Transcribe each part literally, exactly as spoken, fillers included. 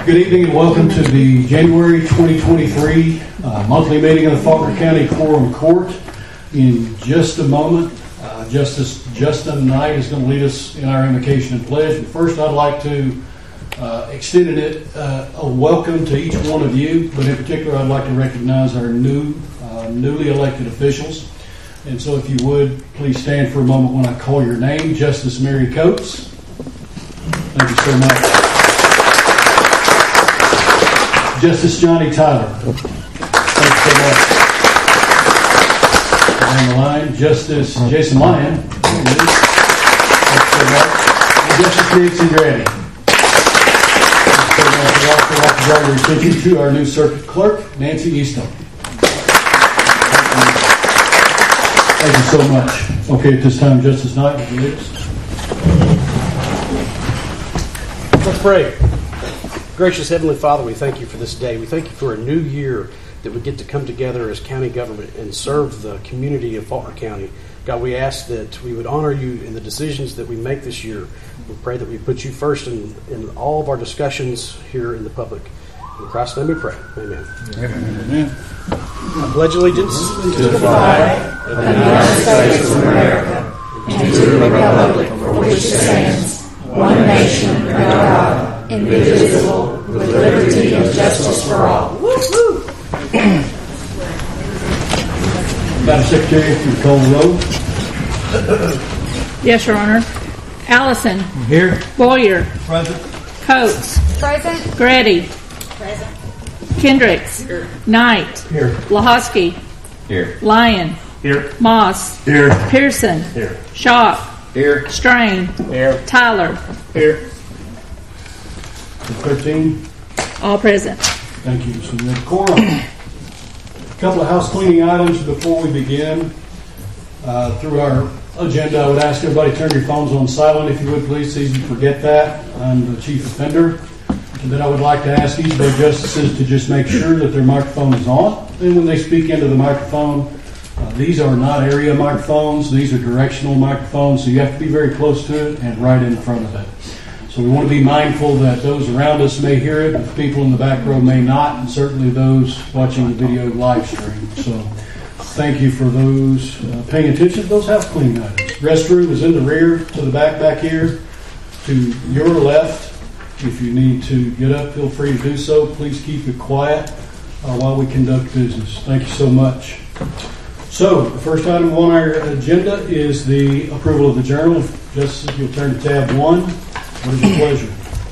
Good evening and welcome to the January twenty twenty-three uh, monthly meeting of the Faulkner County Quorum Court. In just a moment, uh, Justice Justin Knight is going to lead us in our invocation and pledge. But first, I'd like to uh, extend it uh, a welcome to each one of you. But in particular, I'd like to recognize our new, uh, newly elected officials. And so, if you would, please stand for a moment when I call your name. Justice Mary Coates. Thank you so much. Justice Johnny Tyler. Thanks so much. On the line, Justice Jason Lyon. Thanks so much. And Justice Nancy Grady. Thanks so much. I'd also like to draw your attention to our new circuit clerk, Nancy Easton. Thank you so much. Okay, at this time, Justice Knight, would you lead us? Let's pray. Gracious Heavenly Father, we thank you for this day. We thank you for a new year that we get to come together as county government and serve the community of Faulkner County. God, we ask that we would honor you in the decisions that we make this year. We pray that we put you first in, in all of our discussions here in the public. In Christ's name we pray. Amen. Amen. Amen. I pledge allegiance to the flag of the United States of America and to the republic for which it stands, one nation under God, indivisible, with liberty and justice for all. Madam Secretary, if you call the roll. Yes, Your Honor. Allison. Here. Boyer. Present. Coates. Present. Grady. Present. Kendricks. Here. Knight. Here. Lahosky. Here. Lyon. Here. Moss. Here. Pearson. Here. Shaw. Here. Strain. Here. Tyler. Here. thirteen. All present. Thank you. So we have quorum. A couple of house cleaning items before we begin. Uh, through our agenda, I would ask everybody to turn your phones on silent, if you would, please. It's easy to forget that. I'm the chief offender. And then I would like to ask each of our justices to just make sure that their microphone is on. And when they speak into the microphone, uh, these are not area microphones. These are directional microphones, so you have to be very close to it and right in front of it. So we want to be mindful that those around us may hear it, but the people in the back row may not, and certainly those watching the video live stream. So thank you for those uh, paying attention to those house cleaning items. Restroom is in the rear to the back back here. To your left, if you need to get up, feel free to do so. Please keep it quiet uh, while we conduct business. Thank you so much. So the first item on our agenda is the approval of the journal. Justice, if you'll turn to tab one. What is your pleasure?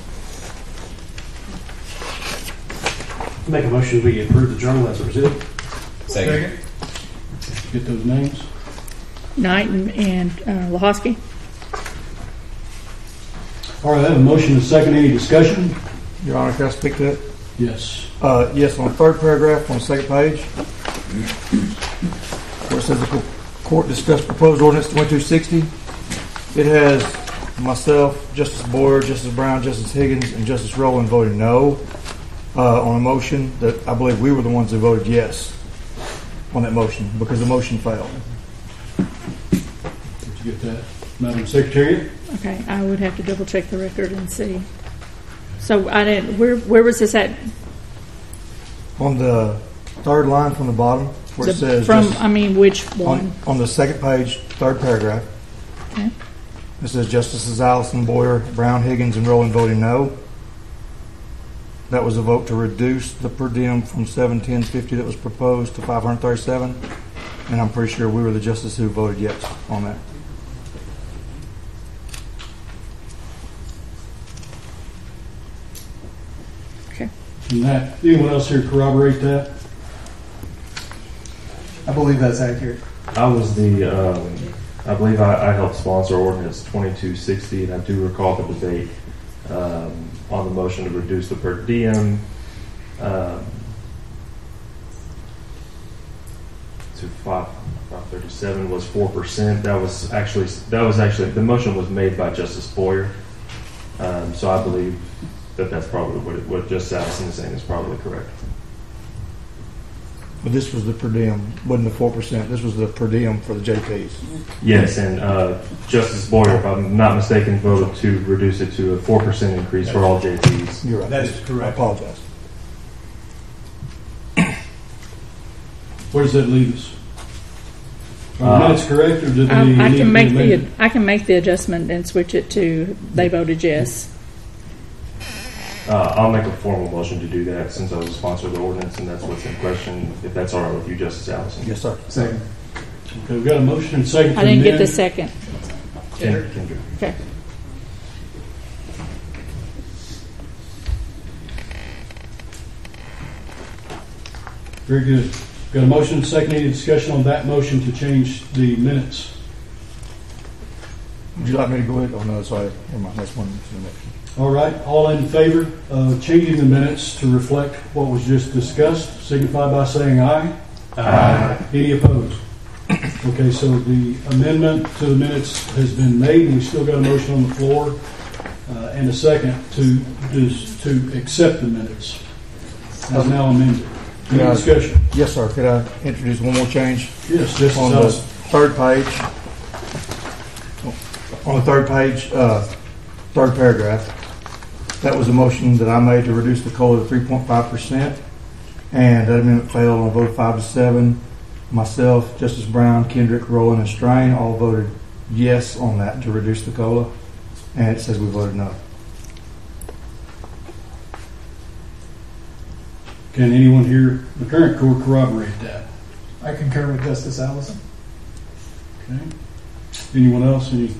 Make a motion we approve the journal as presented. Second. Get those names. Knight and, and uh, Lahosky. All right, I have a motion and a second. Any discussion? Your Honor, can I speak to that? Yes. Uh, yes, on the third paragraph on the second page, where it says the court discussed proposed ordinance twenty-two sixty, it has myself, Justice Boyer, Justice Brown, Justice Higgins, and Justice Rowland voted no uh, on a motion that I believe we were the ones that voted yes on that motion because the motion failed. Did you get that, Madam Secretary? Okay, I would have to double check the record and see. So I didn't. Where where was this at? On the third line from the bottom, where The, it says from Justice, I mean, which one? on, on the second page, third paragraph. Okay. It says Justices Allison, Boyer, Brown, Higgins, and Rowland voted no. That was a vote to reduce the per diem from seven ten fifty that was proposed to five hundred thirty-seven, and I'm pretty sure we were the justices who voted yes on that. Okay. And that, anyone else here corroborate that? I believe that's accurate. I was the, um, I believe I, I helped sponsor ordinance twenty-two sixty, and I do recall the debate um, on the motion to reduce the per diem um, to five five thirty seven was four percent. That was actually that was actually the motion was made by Justice Boyer, um, so I believe that that's probably what it, what Justice Allison is saying is probably correct. But this was the per diem, wasn't the four percent. This was the per diem for the J Ps. Yes, and uh, Justice Boyer, if I'm not mistaken, voted to reduce it to a four percent increase for all J Ps. You're right. That is I correct. apologize. Where does that leave us? Are the Uh, minutes correct, or did they I, I need to can be make the amended? I can make the adjustment and switch it to they voted yes. Uh, I'll make a formal motion to do that since I was a sponsor of the ordinance, and that's what's in question. If that's all right with you, Justice Allison. Yes, sir. Second. Okay, we've got a motion and second. I to didn't get the amend. second. Kendra. Kendra. Okay. Very good. Got a motion and second. Any discussion on that motion to change the minutes? Would you like me to go ahead? Oh, no, sorry. Never mind. That's one. All right, all in favor of changing the minutes to reflect what was just discussed, signify by saying aye. Aye. Any opposed? Okay, so the amendment to the minutes has been made, and we still got a motion on the floor uh, and a second to is to accept the minutes as now amended. Any Yeah. discussion? Yes, sir. Could I introduce one more change? Yes, Justice On the Allison. third page, on the third page, uh, third paragraph, that was a motion that I made to reduce the COLA to three point five percent, and that amendment failed on a vote of five to seven. Myself, Justice Brown, Kendrick, Rowland, and Strain all voted yes on that to reduce the COLA, and it says we voted no. Can anyone here, the current court, corroborate that? I concur with Justice Allison. Okay. Anyone else? Any?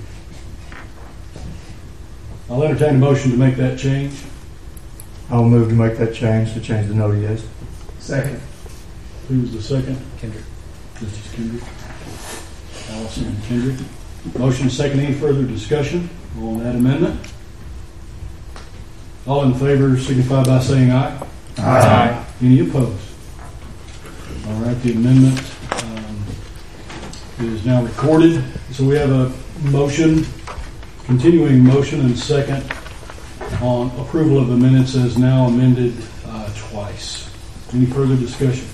I'll entertain a motion to make that change. I'll move to make that change, to change the no to yes. Second. Who's the second? Kendrick. Justice Kendrick. Allison and Kendrick. Motion second. Any further discussion on that amendment? All in favor signify by saying aye. Aye. Any opposed? All right, the amendment um, is now recorded. So we have a motion, continuing motion and second on approval of the minutes as now amended uh, twice. Any further discussion?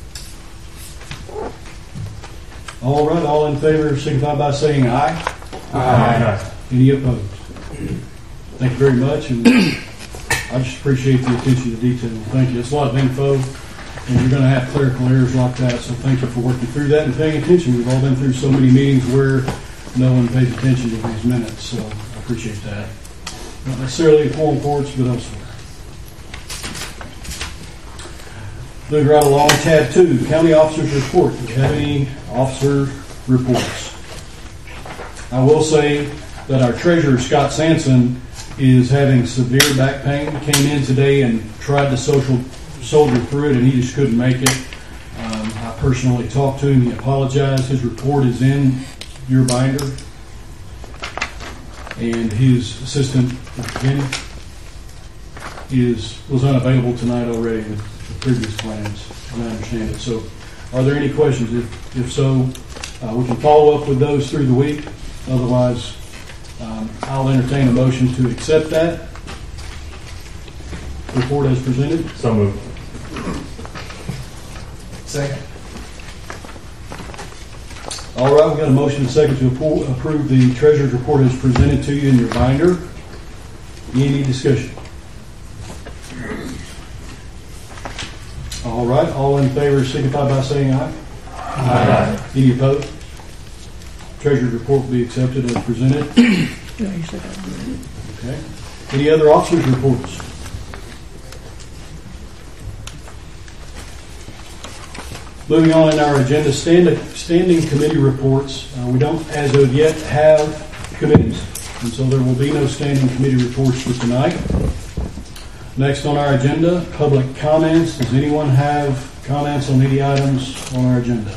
All right, all in favor signify by saying aye. Aye. Any opposed? Thank you very much, and I just appreciate the attention to detail. Thank you. It's a lot of info, and you're going to have clerical errors like that, so thank you for working through that and paying attention. We've all been through so many meetings where no one pays attention to these minutes, so I appreciate that. Not necessarily in foreign courts, but elsewhere. Moving right along, tab two, county officers report. Do we have any officer reports? I will say that our treasurer, Scott Sanson, is having severe back pain. He came in today and tried to social soldier through it, and he just couldn't make it. Um, I personally talked to him. He apologized. His report is in your binder. And his assistant, Jenny, is was unavailable tonight already with the previous plans, as I understand it. So are there any questions? If, if so, uh, we can follow up with those through the week. Otherwise, um, I'll entertain a motion to accept that report as presented. So moved. Second. All right, we've got a motion and a second to appro- approve the treasurer's report as presented to you in your binder. Any discussion? All right, all in favor signify by saying aye. Aye. Any opposed? Treasurer's report will be accepted as presented. Okay. Any other officers' reports? Moving on in our agenda, stand, standing committee reports. Uh, we don't, as of yet, have committees, and so there will be no standing committee reports for tonight. Next on our agenda, public comments. Does anyone have comments on any items on our agenda?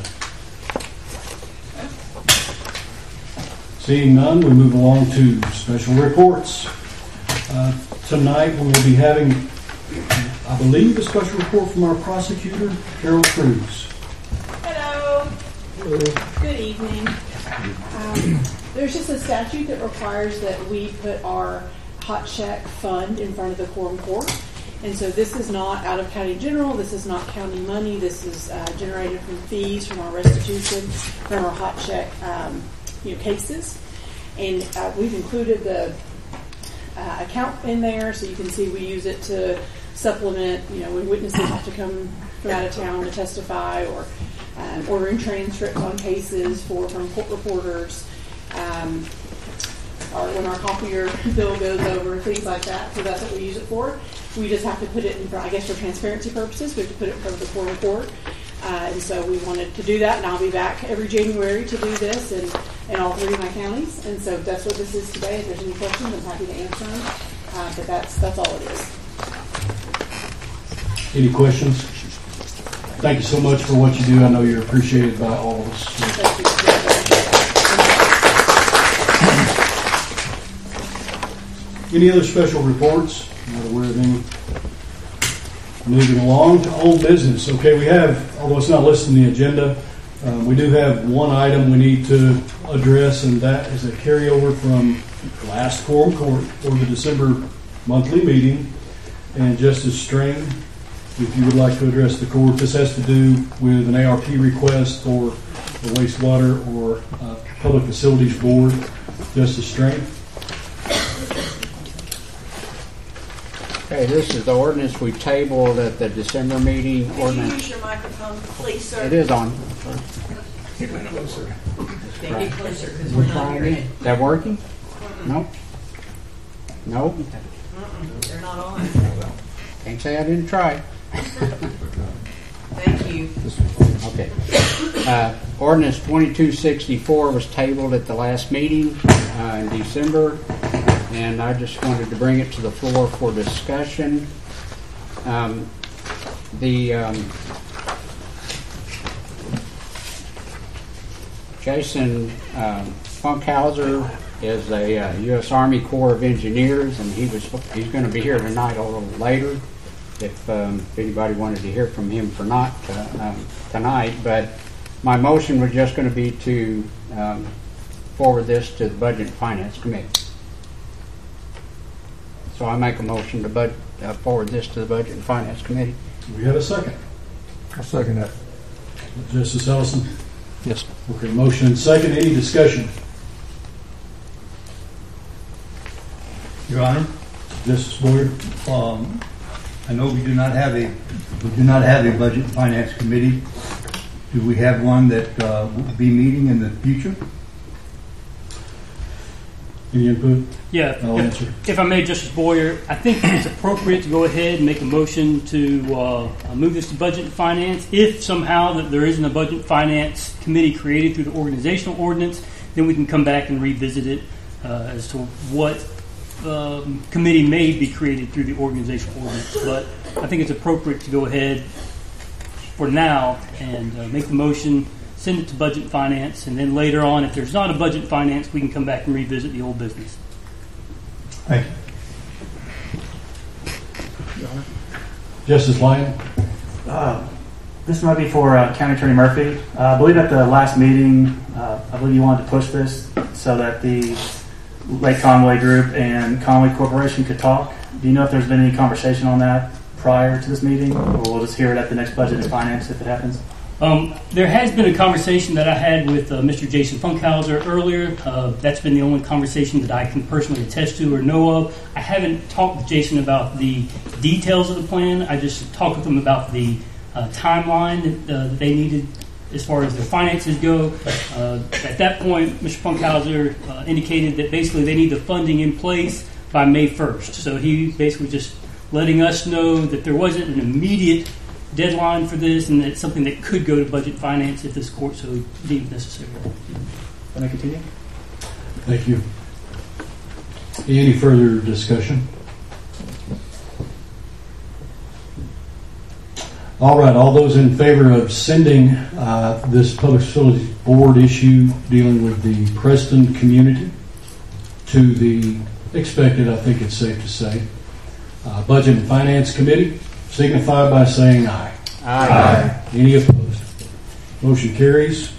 Seeing none, we move along to special reports. Uh, tonight we will be having, I believe, a special report from our prosecutor, Carol Cruz. Hello. Good evening. Um, there's just a statute that requires that we put our hot check fund in front of the quorum court. And so this is not out of county general. This is not county money. This is uh, generated from fees from our restitution, from our hot check um, you know, cases. And uh, we've included the uh, account in there so you can see we use it to supplement, you know, when witnesses have to come from out of town to testify, or um, ordering transcripts on cases for from court reporters, um, or when our copier bill goes over, things like that. So that's what we use it for. We just have to put it in front, I guess for transparency purposes, we have to put it in front of the court report. Uh, and so we wanted to do that, and I'll be back every January to do this in, in all three of my counties. And so that's what this is today. If there's any questions, I'm happy to answer them. Uh, but that's that's all it is. Any questions? Thank you so much for what you do. I know you're appreciated by all of us. Thank you. Any other special reports? Not aware of any. Moving along to old business. Okay, we have, although it's not listed in the agenda, um, we do have one item we need to address, and that is a carryover from last quorum court for the December monthly meeting. And Justice Strain, if you would like to address the court, this has to do with an A R P request for the wastewater or uh, public facilities board. Justice Strain. Okay, this is the ordinance we tabled at the December meeting. Could Ordinance. you use your microphone, please, sir? It is on. Get closer, because We're we're not trying hearing it. it. That working? No. No. Mm-mm, they're not on. Can't say I didn't try. Thank you. Okay. Uh, ordinance twenty-two sixty-four was tabled at the last meeting uh, in December, and I just wanted to bring it to the floor for discussion. Um, the um, Jason um, Funkhauser is a uh, U S Army Corps of Engineers, and he was he's going to be here tonight a little later. If, um, if anybody wanted to hear from him for not uh, um, tonight, but my motion was just going to be to um, forward this to the Budget and Finance Committee. So I make a motion to bud- uh, forward this to the Budget and Finance Committee. We have a second. I'll second that. Justice Ellison. Yes. Okay, motion and second. Any discussion? Your Honor, Justice Boyer. um, I know we do not have a we do not have a Budget and Finance Committee. Do we have one that uh, will be meeting in the future? Any input? Yeah, I'll if, answer. if I may, Justice Boyer, I think it's appropriate to go ahead and make a motion to uh, move this to Budget and Finance. If somehow that there isn't a Budget and Finance Committee created through the organizational ordinance, then we can come back and revisit it uh, as to what um, committee may be created through the organizational ordinance. But I think it's appropriate to go ahead for now and uh, make the motion, send it to Budget and Finance, and then later on, if there's not a Budget and Finance, we can come back and revisit the old business. Thank you. Justice Lyon. Uh, this might be for uh, County Attorney Murphy. Uh, I believe at the last meeting, uh, I believe you wanted to push this so that the Lake Conway Group and Conway Corporation could talk. Do you know if there's been any conversation on that prior to this meeting, or we'll just hear it at the next Budget and Finance if it happens? Um, there has been a conversation that I had with uh, Mister Jason Funkhauser earlier. Uh, that's been the only conversation that I can personally attest to or know of. I haven't talked with Jason about the details of the plan. I just talked with him about the uh, timeline that, uh, that they needed as far as their finances go. Uh, at that point, Mister Funkhauser uh, indicated that basically they need the funding in place by May first. So he basically just letting us know that there wasn't an immediate deadline for this, and it's something that could go to Budget Finance if this court so deems necessary. Can I continue? Thank you. Any further discussion? All right, all those in favor of sending uh, this Public Facilities Board issue dealing with the Preston community to the expected, I think it's safe to say, uh, Budget and Finance Committee, signify by saying aye. Aye. Aye. Any opposed? Motion carries.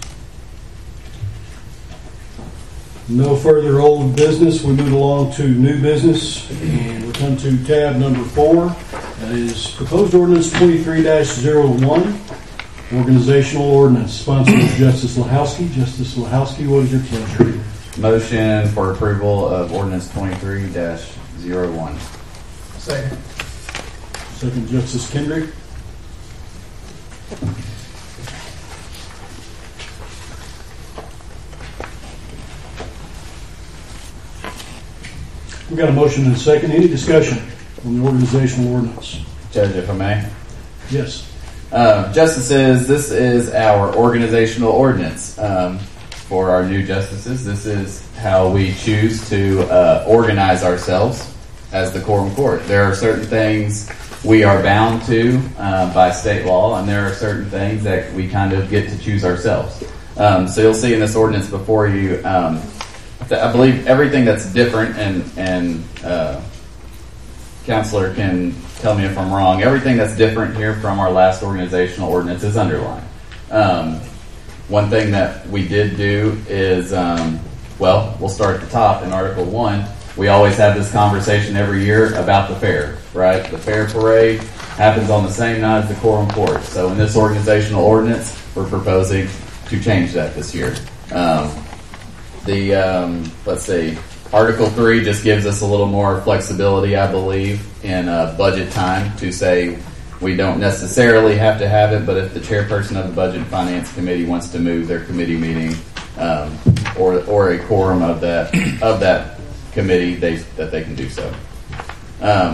No further old business. We move along to new business, and we come to tab number four, That is proposed ordinance twenty-three dash oh one, organizational ordinance. Sponsor is Justice Lahowski. Justice Lahowski, what is your pleasure? Motion for approval of ordinance twenty-three dash oh one. Second. Second, Justice Kendrick. We've got a motion and a second. Any discussion on the organizational ordinance? Judge, if I may. Yes. Uh, justices, this is our organizational ordinance um, for our new justices. This is how we choose to uh, organize ourselves as the quorum court. There are certain things we are bound to uh, by state law, and there are certain things that we kind of get to choose ourselves. Um, so you'll see in this ordinance before you, um, I believe everything that's different, and, and uh, Counselor can tell me if I'm wrong, everything that's different here from our last organizational ordinance is underlined. Um, one thing that we did do is, um, well, we'll start at the top in Article one. We always have this conversation every year about the fair, right? The fair parade happens on the same night as the quorum court. So in this organizational ordinance, we're proposing to change that this year. Um, the, um, let's see, Article three just gives us a little more flexibility, I believe, in uh, budget time to say we don't necessarily have to have it, but if the chairperson of the Budget and Finance Committee wants to move their committee meeting um, or or a quorum of that of that committee, they, that they can do so. Um,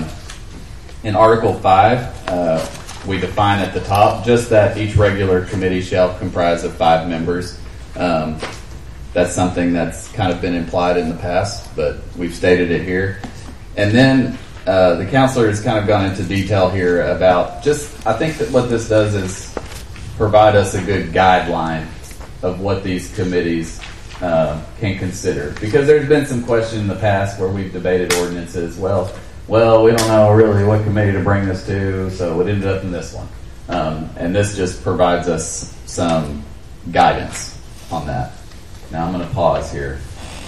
in Article five, uh, we define at the top just that each regular committee shall comprise of five members. Um, That's something that's kind of been implied in the past, but we've stated it here. And then uh, the counselor has kind of gone into detail here about just, I think that what this does is provide us a good guideline of what these committees uh, can consider. Because there's been some question in the past where we've debated ordinances. Well, well, we don't know really what committee to bring this to, so it ended up in this one. Um, and this just provides us some guidance on that. Now I'm going to pause here.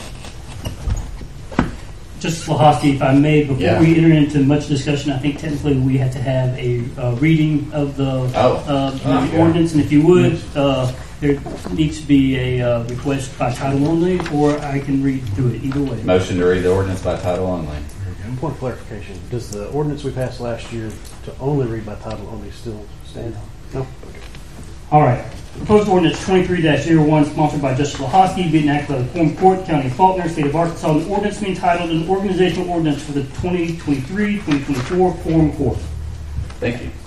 Justice Lahowski, if I may, before Yeah. we enter into much discussion, I think technically we have to have a uh, reading of the, oh. uh, the oh, yeah. ordinance, and if you would, uh, there needs to be a uh, request by title only, or I can read through it either way. Motion to read the ordinance by title only. Point of clarification: does the ordinance we passed last year to only read by title only still stand? No. Okay. All right. Proposed ordinance twenty-three dash oh one, sponsored by Justice Lahowski, being enacted by the Quorum Court, County of Faulkner, State of Arkansas, an ordinance being entitled an organizational ordinance for the twenty twenty-three twenty twenty-four Quorum Court. Thank you.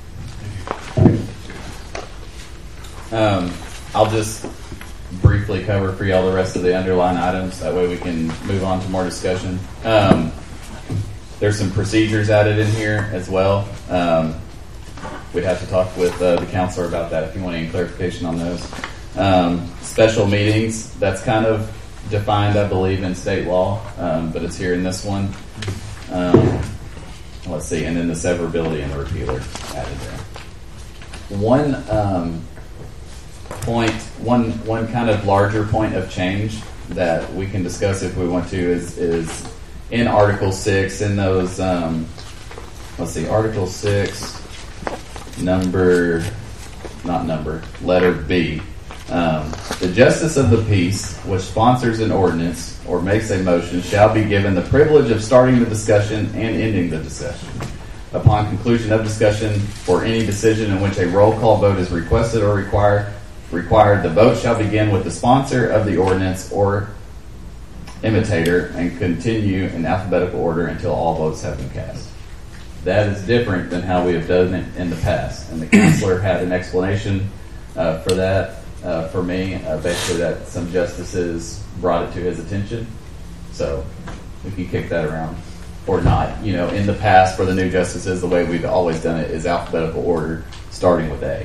Um, I'll just briefly cover for y'all the rest of the underlying items. That way we can move on to more discussion. Um, there's some procedures added in here as well. Um, We'd have to talk with uh, the counselor about that if you want any clarification on those. Um, special meetings, that's kind of defined, I believe, in state law, um, but it's here in this one. Um, let's see, and then the severability and the repealer added there. One um, point, one one kind of larger point of change that we can discuss if we want to is, is in Article six, in those, um, let's see, Article six, number, not number, letter B. Um, the justice of the peace, which sponsors an ordinance or makes a motion, shall be given the privilege of starting the discussion and ending the discussion. Upon conclusion of discussion or any decision in which a roll call vote is requested or required, required, the vote shall begin with the sponsor of the ordinance or imitator and continue in alphabetical order until all votes have been cast. That is different than how we have done it in the past. And the counselor had an explanation uh, for that uh, for me, uh, basically that some justices brought it to his attention. So we can kick that around or not. You know, in the past for the new justices, the way we've always done it is alphabetical order, starting with A.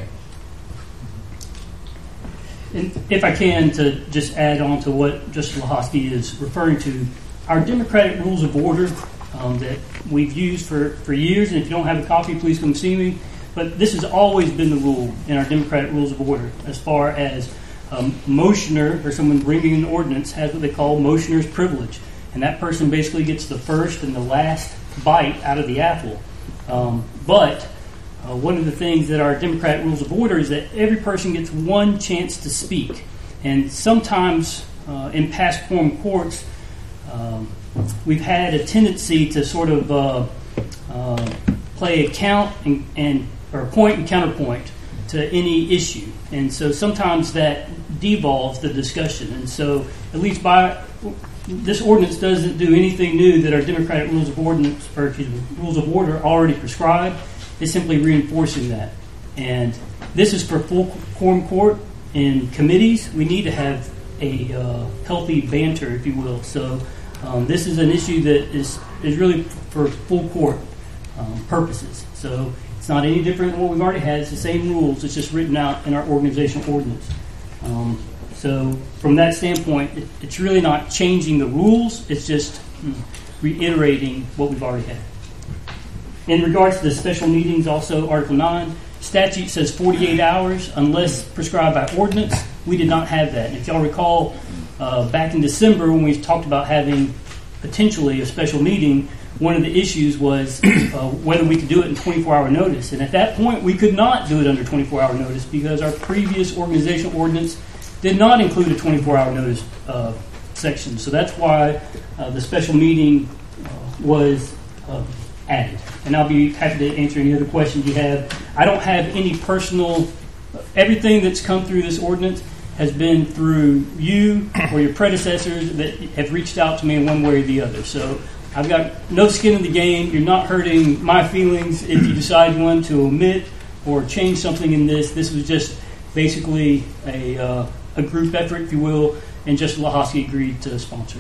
And if I can, to just add on to what Justice Lahowski is referring to, our democratic rules of order um, that we've used for, for years, and if you don't have a copy, please come see me. But this has always been the rule in our democratic rules of order, as far as um, motioner or someone bringing an ordinance has what they call motioner's privilege, and that person basically gets the first and the last bite out of the apple. Um, but uh, one of the things that our Democratic Rules of Order is that every person gets one chance to speak. And sometimes uh, in past quorum courts, um, we've had a tendency to sort of uh, uh, play a count and, and or point and counterpoint to any issue. And so sometimes that devolves the discussion. And so at least by this ordinance doesn't do anything new that our Democratic Rules of Ordinance or excuse me, Rules of Order already prescribe. It's simply reinforcing that. And this is for full quorum court. In committees, we need to have a uh, healthy banter, if you will. So um, this is an issue that is, is really for full court um, purposes. So it's not any different than what we've already had. It's the same rules. It's just written out in our organizational ordinance. Um, so from that standpoint, it, it's really not changing the rules. It's just mm, reiterating what we've already had. In regards to the special meetings, also Article nine, statute says forty-eight hours unless prescribed by ordinance. We did not have that. And if y'all recall, uh, back in December when we talked about having potentially a special meeting, one of the issues was uh, whether we could do it in twenty-four hour notice. And at that point, we could not do it under twenty-four hour notice because our previous organizational ordinance did not include a twenty-four hour notice uh, section. So that's why uh, the special meeting uh, was uh, added. And I'll be happy to answer any other questions you have. I don't have any personal, everything that's come through this ordinance has been through you or your predecessors that have reached out to me in one way or the other. So I've got no skin in the game. You're not hurting my feelings if you decide you want to omit or change something in this. This was just basically a, uh, a group effort, if you will, and just Lahosky agreed to sponsor.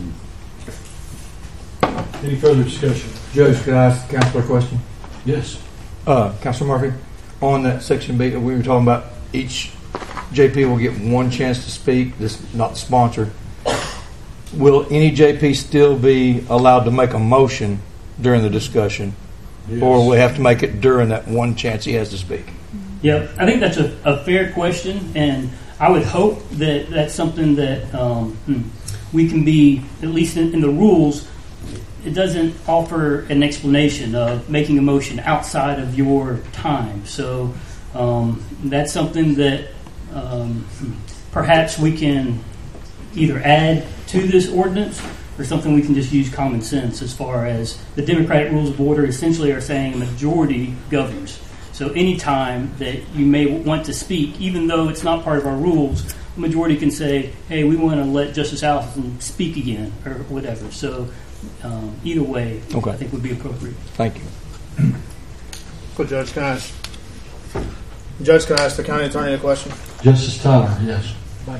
Any further discussion? Judge, could I ask the counselor a question? Yes. Uh, Counselor Murphy, on that section B, we were talking about each J P will get one chance to speak, this not the sponsor. Will any J P still be allowed to make a motion during the discussion? Yes. Or will we have to make it during that one chance he has to speak? Yeah, I think that's a, a fair question, and I would hope that that's something that um, we can be, at least in, in the rules, it doesn't offer an explanation of making a motion outside of your time. So um, that's something that um, perhaps we can either add to this ordinance or something we can just use common sense as far as the Democratic Rules of Order essentially are saying a majority governs. So any time that you may want to speak, even though it's not part of our rules, a majority can say, hey, we want to let Justice Allison speak again or whatever. So Um, either way, okay. I think would be appropriate. Thank you. So, Judge, can I ask, Judge, can I ask the county attorney a question? Justice Tyler, yes.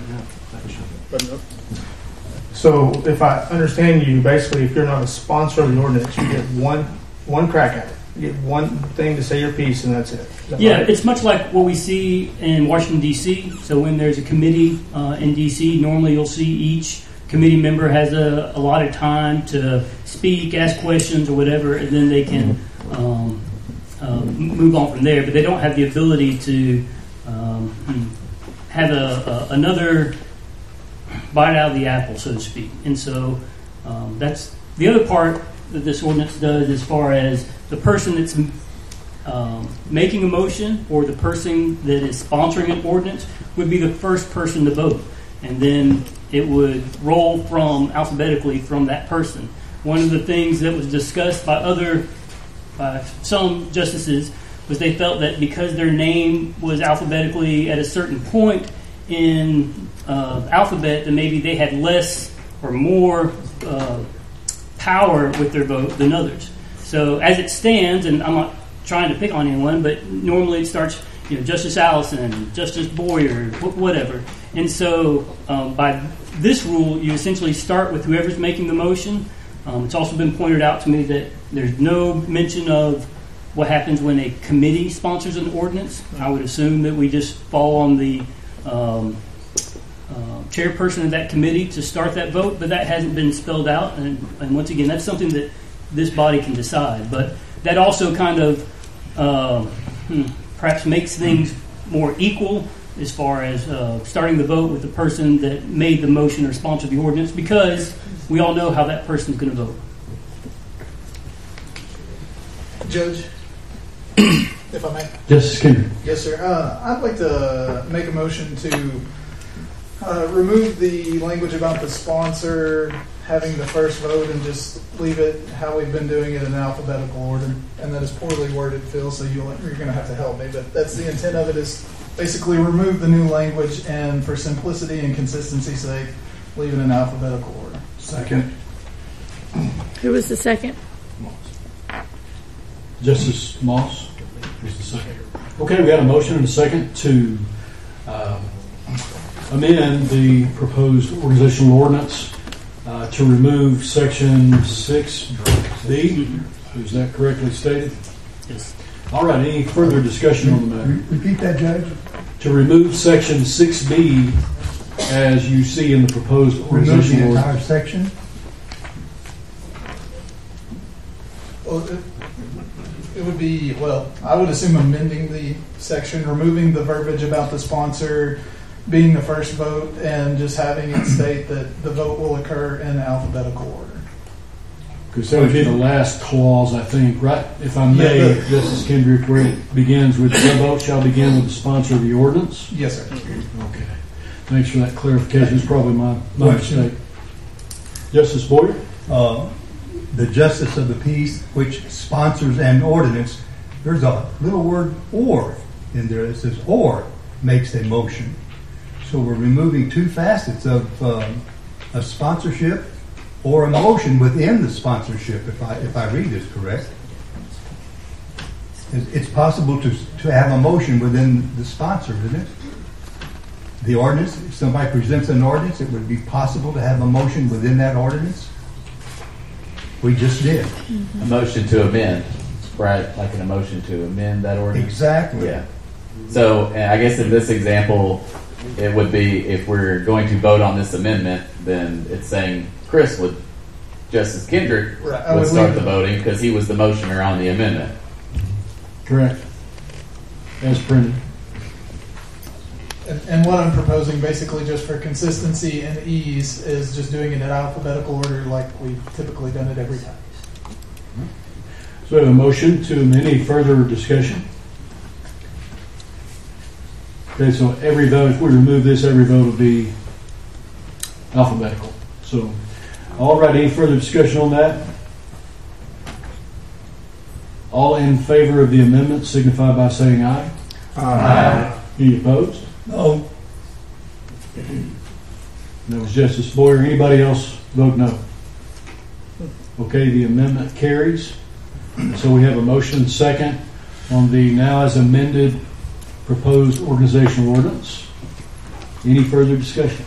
So, if I understand you, basically, if you're not a sponsor of the ordinance, you get one one crack at it. You get one thing to say your piece, and that's it. That yeah, right? It's much like what we see in Washington, D C So when there's a committee uh, in D C, normally you'll see each committee member has a, a lot of time to speak, ask questions, or whatever, and then they can um, uh, move on from there. But they don't have the ability to um, have a, a, another bite out of the apple, so to speak. And so um, that's the other part that this ordinance does as far as the person that's um, making a motion or the person that is sponsoring an ordinance would be the first person to vote. And then it would roll from alphabetically from that person. One of the things that was discussed by other, by some justices, was they felt that because their name was alphabetically at a certain point in uh, alphabet, that maybe they had less or more uh, power with their vote than others. So as it stands, and I'm not trying to pick on anyone, but normally it starts, you know, Justice Allison, Justice Boyer, whatever. And so um, by this rule, you essentially start with whoever's making the motion. Um, it's also been pointed out to me that there's no mention of what happens when a committee sponsors an ordinance. I would assume that we just fall on the um, uh, chairperson of that committee to start that vote, but that hasn't been spelled out. And, and once again, that's something that this body can decide. But that also kind of uh, hmm, perhaps makes things more equal as far as uh, starting the vote with the person that made the motion or sponsored the ordinance, because we all know how that person's going to vote. Judge, If I may. Justice Kendrick. Yes, sir. Uh, I'd like to make a motion to uh, remove the language about the sponsor having the first vote and just leave it how we've been doing it in alphabetical order. And that is poorly worded, Phil, so you'll, you're going to have to help me. But that's the intent of it, is basically remove the new language and for simplicity and consistency's sake, leave it in alphabetical order. Second. Who was the second? Justice Moss was the second. Okay, we got a motion and a second to uh, amend the proposed organizational ordinance uh, to remove section six B. Is that correctly stated? Yes. All right, any further discussion on the matter? Repeat that, Judge. To remove section six B as you see in the proposed Remove the organizational entire ordinance. section? Well, it, it would be, well, I would assume amending the section, removing the verbiage about the sponsor being the first vote, and just having it state that the vote will occur in alphabetical order. Because that would be the last clause, I think, right? If I may, Yeah, but- Justice Kendrick, where it begins with, the vote shall begin with the sponsor of the ordinance? Yes, sir. Okay. Thanks for that clarification. It's probably my, my Question. mistake. Justice Boyer? Uh, the justice of the peace, which sponsors an ordinance, there's a little word "or" in there that says "or" makes a motion. So we're removing two facets of um, a sponsorship or a motion within the sponsorship. If I if I read this correct, it's it's possible to to have a motion within the sponsor, isn't it? The ordinance. If somebody presents an ordinance, it would be possible to have a motion within that ordinance. We just did. A motion to amend, right? Like an emotion to amend that ordinance. Exactly. Yeah. So and I guess in this example, it would be if we're going to vote on this amendment, then it's saying Chris would, Justice Kendrick Right, I would would start leave the it. voting because he was the motioner on the amendment. Correct. As printed. And, and what I'm proposing, basically just for consistency and ease, is just doing it in alphabetical order like we've typically done it every time. So we have a motion to amend. Any further discussion? Okay, so every vote, if we remove this, every vote will be alphabetical. So, all right, any further discussion on that? All in favor of the amendment signify by saying aye. Aye. Any opposed? No. That was Justice Boyer. Anybody else vote no? Okay, the amendment carries. So we have a motion second on the now as amended proposed organizational ordinance. Any further discussion?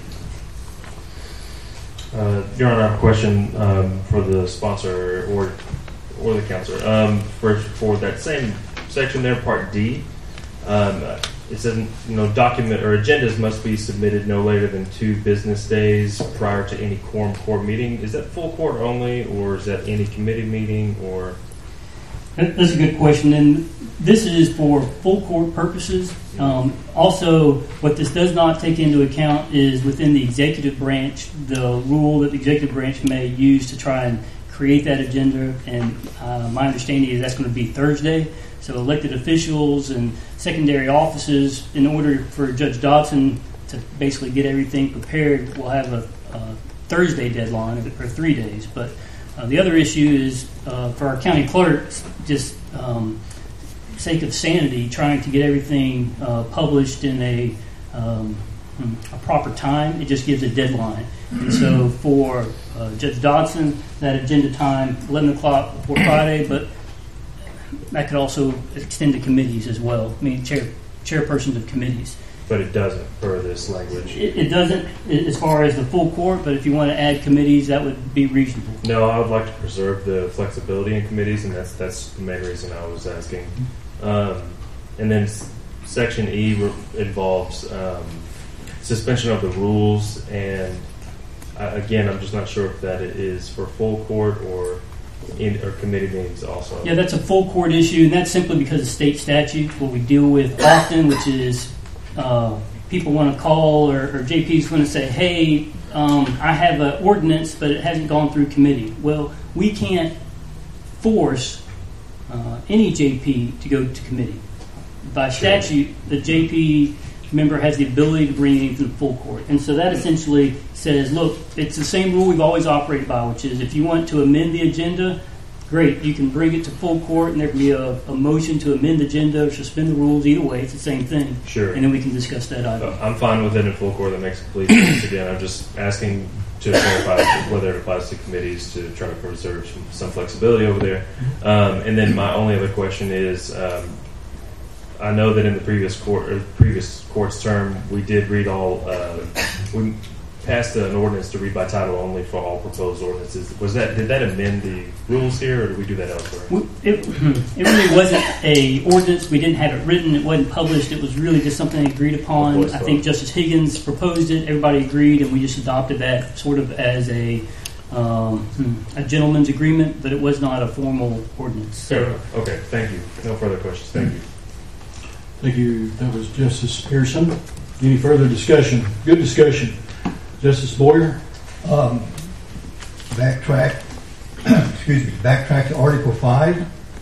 Uh, Your Honor, I have a question um, for the sponsor or or the counselor. Um, for for that same section there, Part D, um, it says, you know, document or agendas must be submitted no later than two business days prior to any quorum court meeting. Is that full court only, or is that any committee meeting, or? That's a good question, and this is for full court purposes. Um, also, what this does not take into account is within the executive branch, the rule that the executive branch may use to try and create that agenda, and uh, my understanding is that's going to be Thursday. So elected officials and secondary offices, in order for Judge Dodson to basically get everything prepared, will have a, a Thursday deadline, or three days. But uh, the other issue is uh, for our county clerks, just um, sake of sanity, trying to get everything uh, published in a, um, a proper time. It just gives a deadline. And so for uh, Judge Dodson, that agenda time, eleven o'clock before Friday, but that could also extend to committees as well. I mean, chair, chairpersons of committees. But it doesn't for this language. It, it doesn't i- as far as the full court, but if you want to add committees, that would be reasonable. No, I would like to preserve the flexibility in committees, and that's that's the main reason I was asking. Um, and then s- Section E re- involves um, suspension of the rules, and uh, again, I'm just not sure if that is for full court or in or committee meetings also. Yeah, that's a full court issue, and that's simply because of state statute, what we deal with often, which is uh, people want to call, or, or J P's going to say, hey, um, I have an ordinance, but it hasn't gone through committee. Well, we can't force uh, any J P to go to committee. By statute, the J P member has the ability to bring anything to full court. And so that essentially says, look, it's the same rule we've always operated by, which is if you want to amend the agenda, great, you can bring it to full court and there can be a, a motion to amend the agenda or suspend the rules. Either way, it's the same thing. Sure. And then we can discuss that item. I'm fine with it in full court. That makes complete sense. Again, I'm just asking to clarify whether it applies to committees to try to preserve some, some flexibility over there. Um, and then my only other question is, um, I know that in the previous court, or previous court's term, we did read all. Uh, we passed an ordinance to read by title only for all proposed ordinances. Was that did that amend the rules here, or did we do that elsewhere? We- It, it really wasn't a ordinance. We didn't have it written. It wasn't published. It was really just something agreed upon. Voice I vote. think Justice Higgins proposed it. Everybody agreed, and we just adopted that sort of as a um, a gentleman's agreement. But it was not a formal ordinance. Fair So, enough. Okay, thank you. No further questions. Thank you. Thank you. That was Justice Pearson. Any further discussion? Good discussion. Justice Boyer? Um, backtrack, excuse me, backtrack to Article five,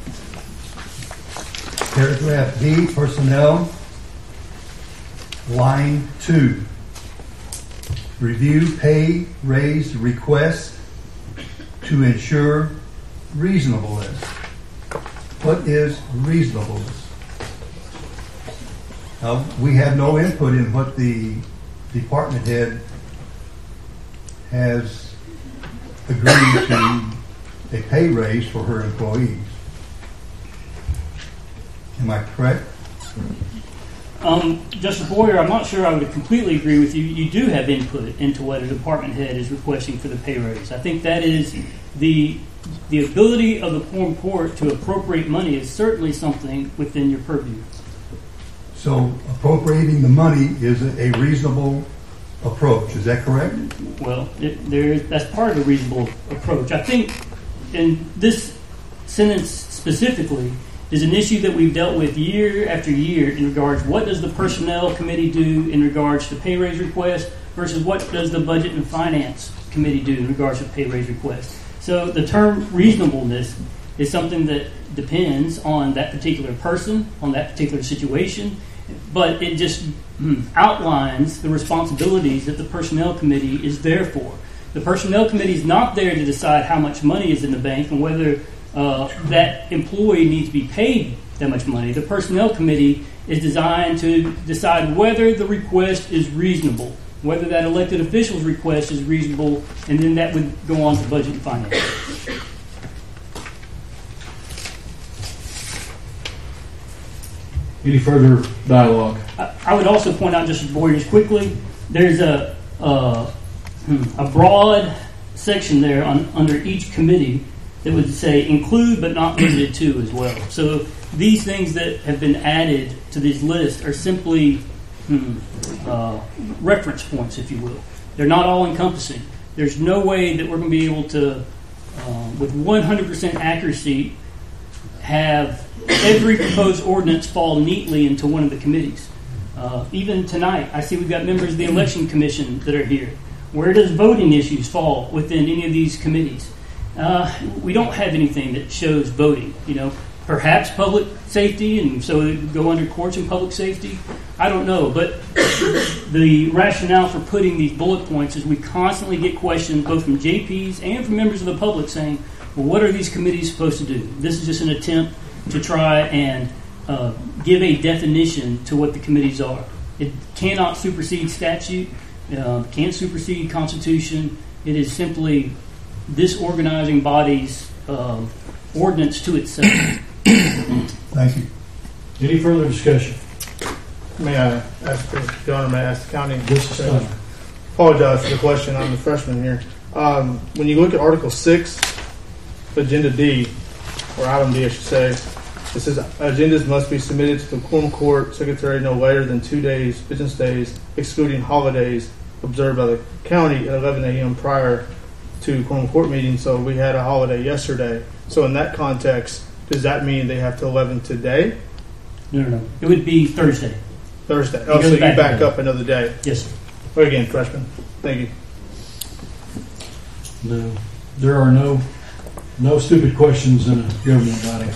paragraph D, personnel, line two. Review pay raise request to ensure reasonableness. What is reasonableness? Now, we have no input in what the department head has agreed to a pay raise for her employees. Am I correct? um, Justice Boyer, I'm not sure I would completely agree with you. You do have input into what a department head is requesting for the pay raise. I think that is the the ability of the quorum court to appropriate money is certainly something within your purview. So appropriating the money is a reasonable approach. Is that correct? Well, it, there, that's part of the reasonable approach. I think in this sentence specifically is an issue that we've dealt with year after year in regards what does the personnel committee do in regards to pay raise requests versus what does the budget and finance committee do in regards to pay raise requests. So the term reasonableness is something that depends on that particular person, on that particular situation, but it just hmm, outlines the responsibilities that the Personnel Committee is there for. The Personnel Committee is not there to decide how much money is in the bank and whether uh, that employee needs to be paid that much money. The Personnel Committee is designed to decide whether the request is reasonable, whether that elected official's request is reasonable, and then that would go on to Budget and Finance. Any further dialogue? I, I would also point out, Justice Boyer, just quickly, there's a uh, a broad section there on, under each committee that would say include but not limited to as well. So these things that have been added to this list are simply hmm, uh, reference points, if you will. They're not all encompassing. There's no way that we're going to be able to, uh, with one hundred percent accuracy, have every proposed ordinance fall neatly into one of the committees. Uh, even tonight, I see we've got members of the Election Commission that are here. Where does voting issues fall within any of these committees? Uh, we don't have anything that shows voting. You know, perhaps public safety, and so it would go under courts and public safety. I don't know, but the rationale for putting these bullet points is we constantly get questions both from J Ps and from members of the public saying, well, what are these committees supposed to do? This is just an attempt to try and uh, give a definition to what the committees are. It cannot supersede statute, uh, can't supersede Constitution. It is simply this organizing body's uh, ordinance to itself. Thank you. Any further discussion? May I ask the donor, may I ask the county? This is fine. Apologize for the question. I'm the freshman here. Um, when you look at Article six, Agenda D, or Item D, I should say, it says agendas must be submitted to the quorum court secretary no later than two days, business days, excluding holidays observed by the county at eleven a.m. prior to quorum court meeting. So we had a holiday yesterday. So in that context, does that mean they have to eleven today? No, no, no. It would be Thursday. Thursday. It Oh, so goes you back back to- up another day. Yes, sir. Well, again, freshman. Thank you. No. There are no No stupid questions in a government body.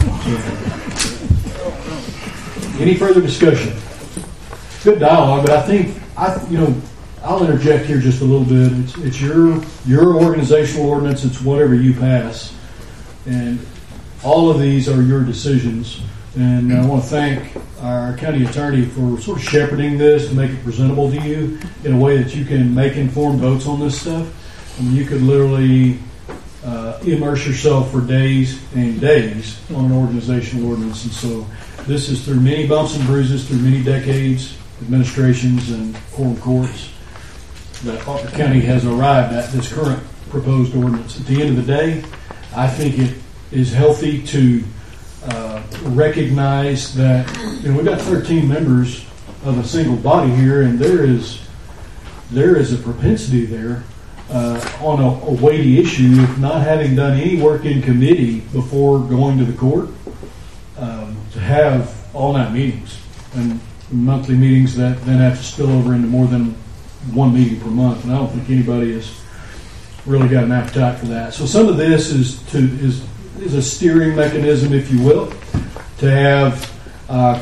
Any further discussion? Good dialogue, but I think, I, you know, I'll interject here just a little bit. It's, it's your your organizational ordinance. It's whatever you pass, and all of these are your decisions. And I want to thank our county attorney for sort of shepherding this to make it presentable to you in a way that you can make informed votes on this stuff. I mean, you could literally uh, immerse yourself for days and days on an organizational ordinance. And so this is through many bumps and bruises, through many decades, administrations, and quorum courts, that Faulkner County has arrived at this current proposed ordinance. At the end of the day, I think it is healthy to uh, recognize that, you know, we've got thirteen members of a single body here, and there is there is a propensity there uh, on a, a weighty issue of not having done any work in committee before going to the court um, to have all-night meetings and monthly meetings that then have to spill over into more than one meeting per month, and I don't think anybody has really got an appetite for that. So some of this is to is is a steering mechanism, if you will, to have uh,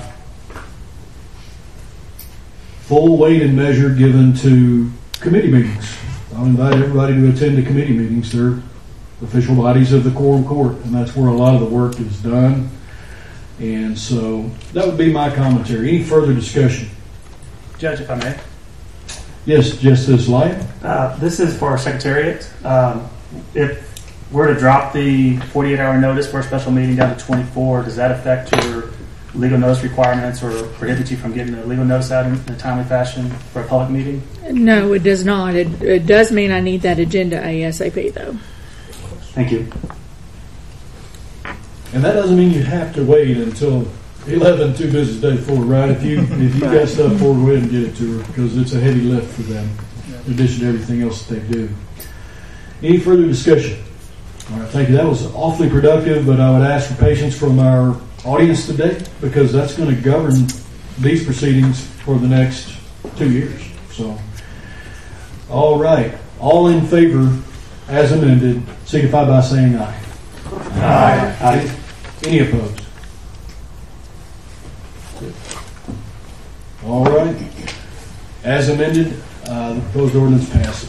full weight and measure given to committee meetings. I'll invite everybody to attend the committee meetings. They're official bodies of the quorum court, and that's where a lot of the work is done. And so that would be my commentary. Any further discussion? Judge, if I may. Yes, Justice Light. Uh, this is for our secretariat. Um, if we're to drop the forty-eight hour notice for a special meeting down to twenty-four, does that affect your legal notice requirements or prohibit you from getting a legal notice out in a timely fashion for a public meeting? No, it does not. It, it does mean I need that agenda ASAP, though. Thank you. And that doesn't mean you have to wait until eleven, two business days before, right? If you if you got stuff for her, go ahead and get it to her, because it's a heavy lift for them, in addition to everything else that they do. Any further discussion? All right, thank you. That was awfully productive, but I would ask for patience from our audience today, because that's going to govern these proceedings for the next two years. So, all right. All in favor, as amended, signify by saying aye. Aye. Aye. Any opposed? All right. As amended, uh, the proposed ordinance passes.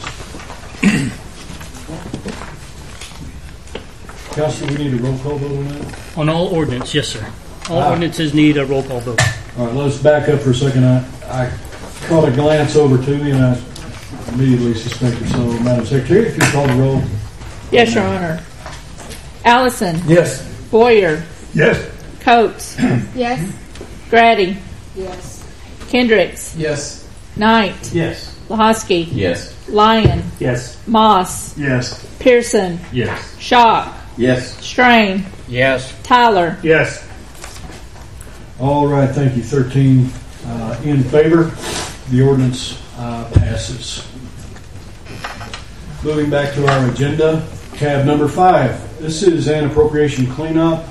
Counselor, we need a roll call vote on that? On all ordinance, yes, sir. All Ah. ordinances need a roll call vote. All right, let's back up for a second. I, I caught a glance over to me, and I immediately suspected so. Madam Secretary, if you call the roll. Yes, Your Honor. Allison. Yes. Boyer. Yes. Coates. Yes. Grady. Yes. Kendricks. Yes. Knight. Yes. Lahosky. Yes. Lyon. Yes. Moss. Yes. Pearson. Yes. Schock. Yes. Strain. Yes. Tyler. Yes. All right, thank you. thirteen uh, in favor. The ordinance uh, passes. Moving back to our agenda, tab number five. This is an appropriation cleanup.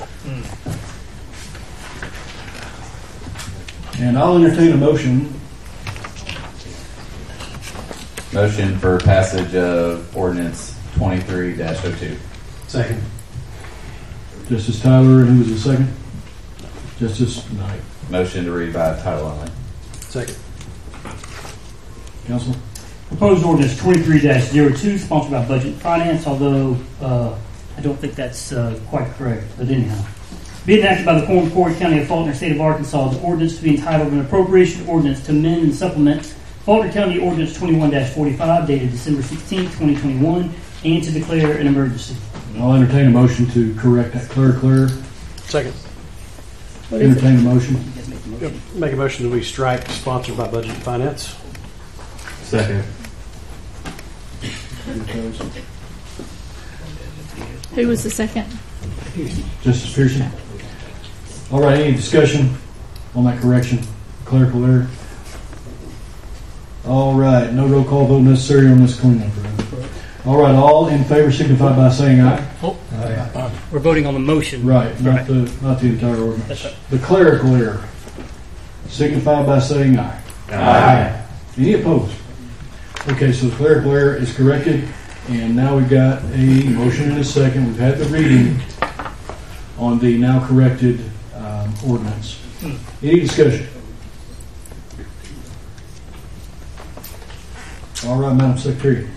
And I'll entertain a motion. Motion for passage of ordinance twenty-three dash oh two. Second. Justice Tyler, and who was the second? Justice Knight. Motion to read by title only. Second. Counsel? Proposed ordinance twenty-three dash oh two, sponsored by Budget and Finance, although uh, I don't think that's uh, quite correct, but anyhow. Be enacted by the Quorum Court, County of Faulkner, State of Arkansas, the ordinance to be entitled an appropriation ordinance to amend and supplement Faulkner County Ordinance twenty-one dash forty-five, dated December sixteenth, twenty twenty-one, and to declare an emergency. I'll entertain a motion to correct that. Clear, clear. Second. What is it? Entertain a motion. Make a motion that we strike sponsored by Budget and Finance. Second. Who was the second? Justice Pearson. All right, any discussion on that correction? Clerical error? All right, no roll call vote necessary on this cleanup. All right, all in favor signify by saying aye. Oh, we're voting on the motion. Right, not Right. the not the entire ordinance. That's right. The clerical error signify by saying aye. Aye. Any opposed? Okay, so the clerical error is corrected. And now we've got a motion and a second. We've had the reading on the now corrected um, ordinance. Any discussion? All right, Madam Secretary.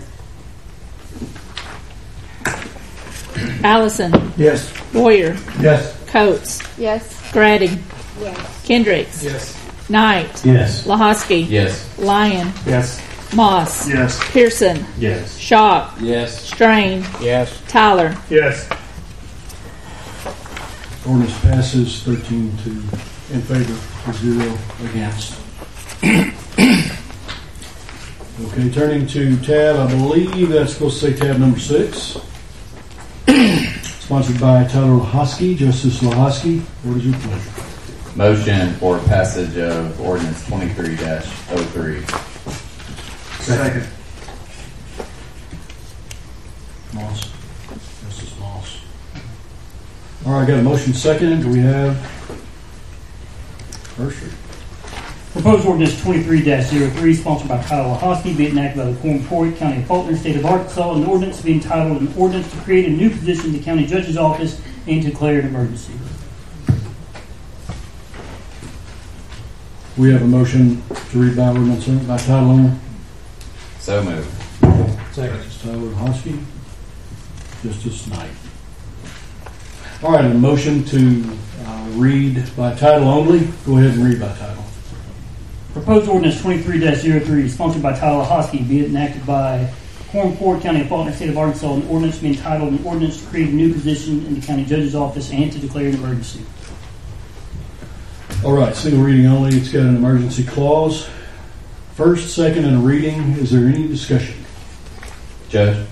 Allison. Yes. Boyer. Yes. Coates. Yes. Grady. Yes. Kendricks. Yes. Knight. Yes. Lahosky. Yes. Lyon. Yes. Moss. Yes. Pearson. Yes. Shock. Yes. Strain. Yes. Tyler. Yes. Ordinance passes thirteen to in favor, zero against. Okay, turning to tab, I believe that's supposed to say tab number six. Sponsored by Tyler Lahosky. Justice Lahosky, what is your pleasure? Motion for passage of ordinance twenty-three dash oh three. Second. Moss. Justice Moss. All right, got a motion second. Do we have first read? Proposed ordinance twenty-three dash oh three, sponsored by Kyle Lahosky, be it enacted by the Quorum Court, County of Faulkner, State of Arkansas, an ordinance to be entitled an ordinance to create a new position in the county judge's office and to declare an emergency. We have a motion to read by ordinance only, by title only. So moved. Second. Justice Tyler Lahosky. Justice Knight. All right, a motion to uh, read by title only. Go ahead and read by title. Proposed ordinance twenty-three dash oh three, sponsored by Tyler Lahosky, be it enacted by Quorum Court, County of Faulkner, State of Arkansas, an ordinance to be entitled an ordinance to create a new position in the county judge's office and to declare an emergency. All right, single reading only. It's got an emergency clause. First, second, and a reading. Is there any discussion? Judge?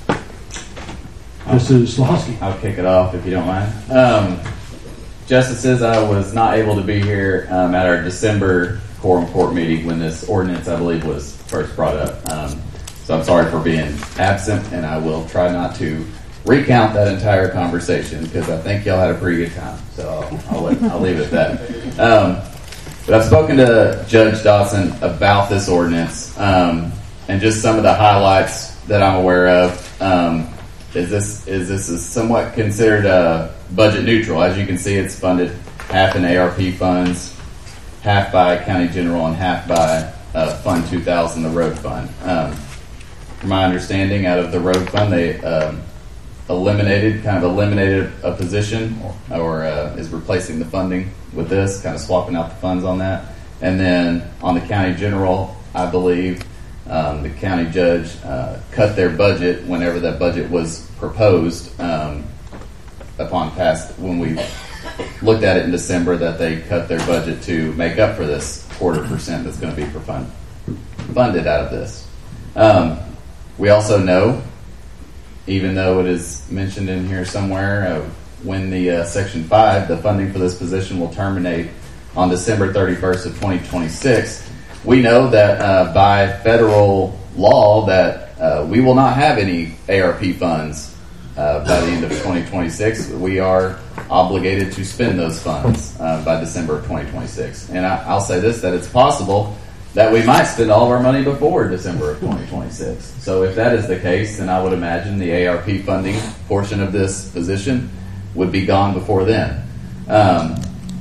Justice Lahosky. I'll kick it off if you don't mind. Um, Justices, I was not able to be here um, at our December Quorum Court meeting when this ordinance, I believe, was first brought up. Um, so I'm sorry for being absent, and I will try not to recount that entire conversation because I think y'all had a pretty good time. So I'll, I'll, let, I'll leave it at that. Um, but I've spoken to Judge Dawson about this ordinance um, and just some of the highlights that I'm aware of. Um, is this is this is somewhat considered uh, budget neutral? As you can see, it's funded half in A R P funds, half by County General, and half by uh, Fund two thousand, the road fund. Um, from my understanding, out of the road fund, they um, eliminated, kind of eliminated a position, or, or uh, is replacing the funding with this, kind of swapping out the funds on that. And then on the County General, I believe um, the county judge uh, cut their budget whenever that budget was proposed um, upon past, when we looked at it in December, that they cut their budget to make up for this quarter percent that's going to be for fund, funded out of this. Um, we also know, even though it is mentioned in here somewhere, uh, when the uh, Section five, the funding for this position will terminate on December thirty-first of twenty twenty-six, we know that uh, by federal law that uh, we will not have any A R P funds uh, by the end of twenty twenty-six. We are obligated to spend those funds uh, by December of twenty twenty-six. And I, I'll say this, that it's possible that we might spend all of our money before December of twenty twenty-six. So if that is the case, then I would imagine the A R P funding portion of this position would be gone before then. Um,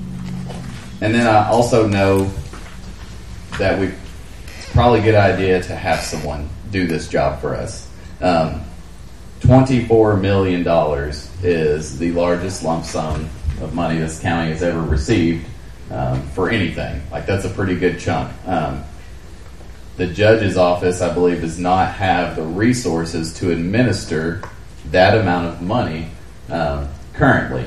and then I also know that we probably a good idea to have someone do this job for us. Um, twenty-four million dollars is the largest lump sum of money this county has ever received um, for anything. Like, that's a pretty good chunk. Um, the judge's office, I believe, does not have the resources to administer that amount of money um, currently.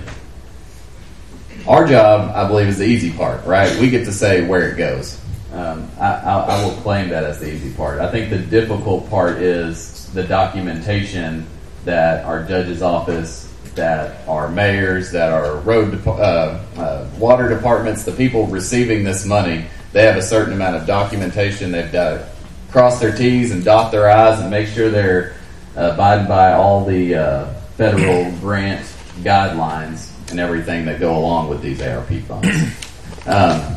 Our job, I believe, is the easy part, right? We get to say where it goes. Um, I, I, I will claim that as the easy part. I think the difficult part is the documentation that our judge's office, that our mayors, that our road, de- uh, uh, water departments, the people receiving this money, they have a certain amount of documentation. They've got to cross their T's and dot their I's and make sure they're uh, abiding by all the uh, federal grant guidelines and everything that go along with these A R P funds. Um,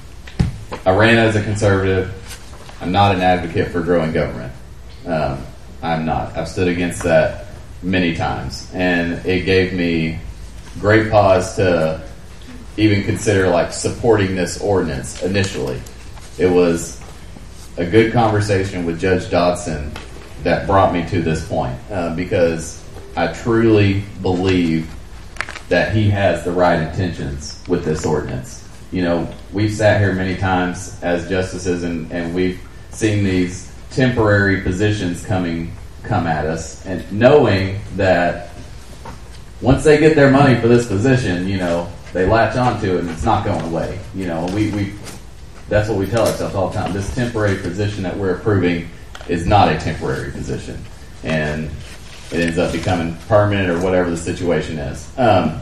I ran as a conservative. I'm not an advocate for growing government. Um, I'm not. I've stood against that many times, and it gave me great pause to even consider like supporting this ordinance initially. It was a good conversation with Judge Dodson that brought me to this point, uh, because I truly believe that he has the right intentions with this ordinance. You know, we've sat here many times as justices, and, and we've seen these temporary positions coming come at us, and knowing that once they get their money for this position, you know, they latch onto it and it's not going away. You know, we, we that's what we tell ourselves all the time. This temporary position that we're approving is not a temporary position, and it ends up becoming permanent or whatever the situation is. Um,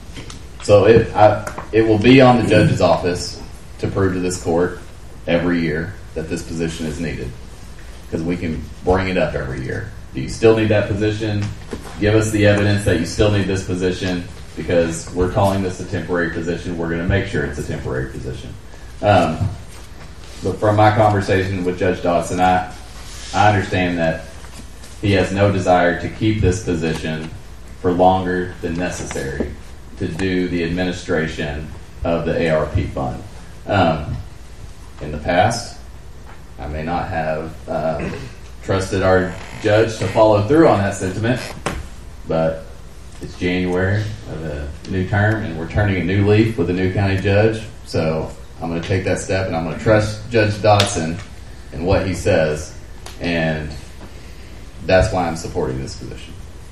so it I, it will be on the judge's office to prove to this court every year that this position is needed, because we can bring it up every year. Do you still need that position? Give us the evidence that you still need this position, because we're calling this a temporary position. We're going to make sure it's a temporary position. Um, but from my conversation with Judge Dodson, I, I understand that he has no desire to keep this position for longer than necessary to do the administration of the A R P fund. Um, in the past, I may not have uh, trusted our judge to follow through on that sentiment, but it's January of a new term, and we're turning a new leaf with a new county judge. So I'm going to take that step, and I'm going to trust Judge Dodson and what he says, and that's why I'm supporting this position.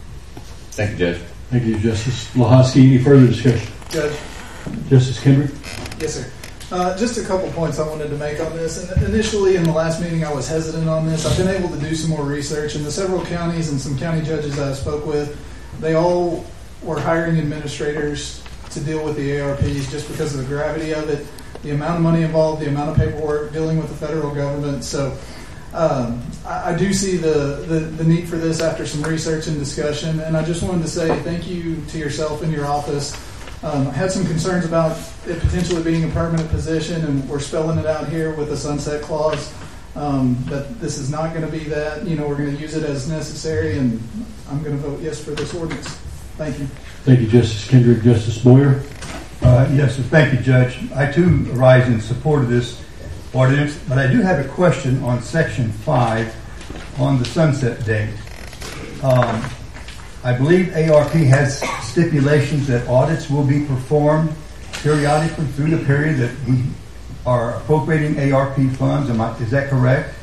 Thank you, Judge. Thank you, Justice Lahosky. Any further discussion? Judge. Justice Kendrick? Yes, sir. Uh, just a couple points I wanted to make on this. And initially, in the last meeting, I was hesitant on this. I've been able to do some more research, and the several counties and some county judges I spoke with, they all were hiring administrators to deal with the A R Ps just because of the gravity of it, the amount of money involved, the amount of paperwork, dealing with the federal government. So um, I, I do see the, the, the need for this after some research and discussion. And I just wanted to say thank you to yourself and your office. Um, I had some concerns about it potentially being a permanent position, and we're spelling it out here with a sunset clause. Um, that this is not going to be that. You know, we're going to use it as necessary, and I'm going to vote yes for this ordinance. Thank you. Thank you, Justice Kendrick. Justice Boyer? Uh, yes, sir. Thank you, Judge. I, too, rise in support of this ordinance, but I do have a question on Section five on the sunset date. Um, I believe A R P has stipulations that audits will be performed periodically through the period that we are appropriating A R P funds. Am I, is that correct?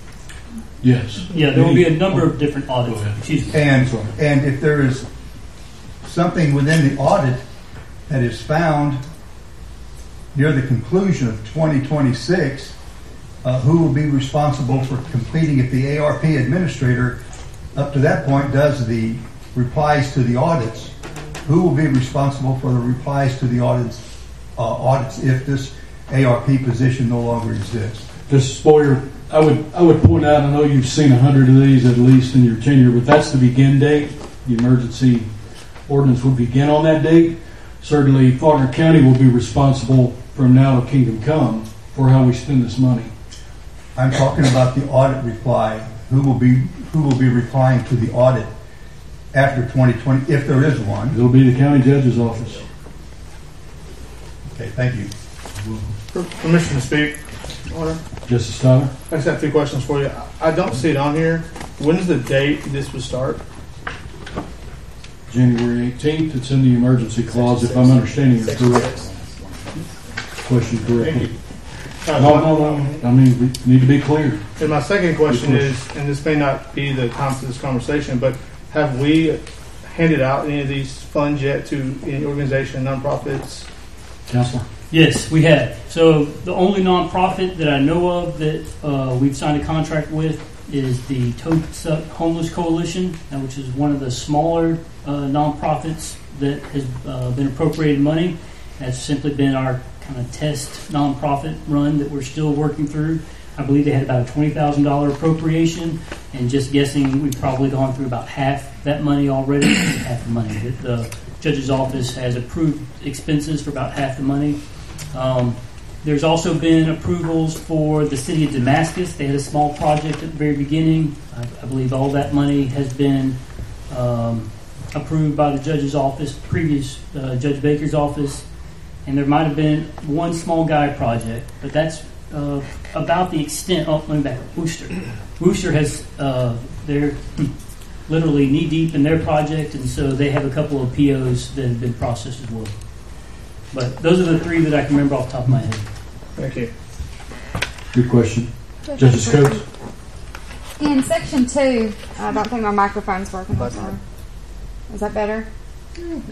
Yes. Yeah, there will be a number of different audits. Excuse me. And, and if there is something within the audit that is found near the conclusion of twenty twenty-six, uh, who will be responsible for completing it? The A R P administrator, up to that point, does the replies to the audits. Who will be responsible for the replies to the audits, uh, audits if this A R P position no longer exists? Justice Boyer, I would I would point out, I know you've seen a hundred of these at least in your tenure, but that's the begin date. The emergency ordinance would begin on that date. Certainly, Faulkner County will be responsible from now to kingdom come for how we spend this money. I'm talking about the audit reply. Who will be who will be replying to the audit after twenty twenty, if there is one? It'll be the county judge's office. Okay, thank you. Permission to speak. Order. Justice Tyler? I just have two questions for you. I don't see it on here. When is the date this would start? January eighteenth. It's in the emergency clause, if I'm understanding it correct. Question correctly. Uh, No, no, no. I mean, we need to be clear. And my second question is, and this may not be the time for this conversation, but have we handed out any of these funds yet to any organization, nonprofits? Counselor? Yes, we have. So the only nonprofit that I know of that uh, we've signed a contract with is the Toad Homeless Coalition, uh, which is one of the smaller uh, nonprofits that has uh, been appropriated money. That's simply been our kind of test nonprofit run that we're still working through. I believe they had about a twenty thousand dollars appropriation, and just guessing we've probably gone through about half that money already. Half the money. The judge's office has approved expenses for about half the money. Um, There's also been approvals for the city of Damascus. They had a small project at the very beginning. I, I believe all that money has been um, approved by the judge's office, previous uh, Judge Baker's office. And there might have been one small guy project, but that's uh, about the extent. Oh, let me back up. Worcester. Worcester has, uh, they're literally knee deep in their project, and so they have a couple of P Os that have been processed as well. But those are the three that I can remember off the top of my head. Thank you. Good question. Justice Coates? In section two, I don't think my microphone's working. I'm sorry. Is that better? No.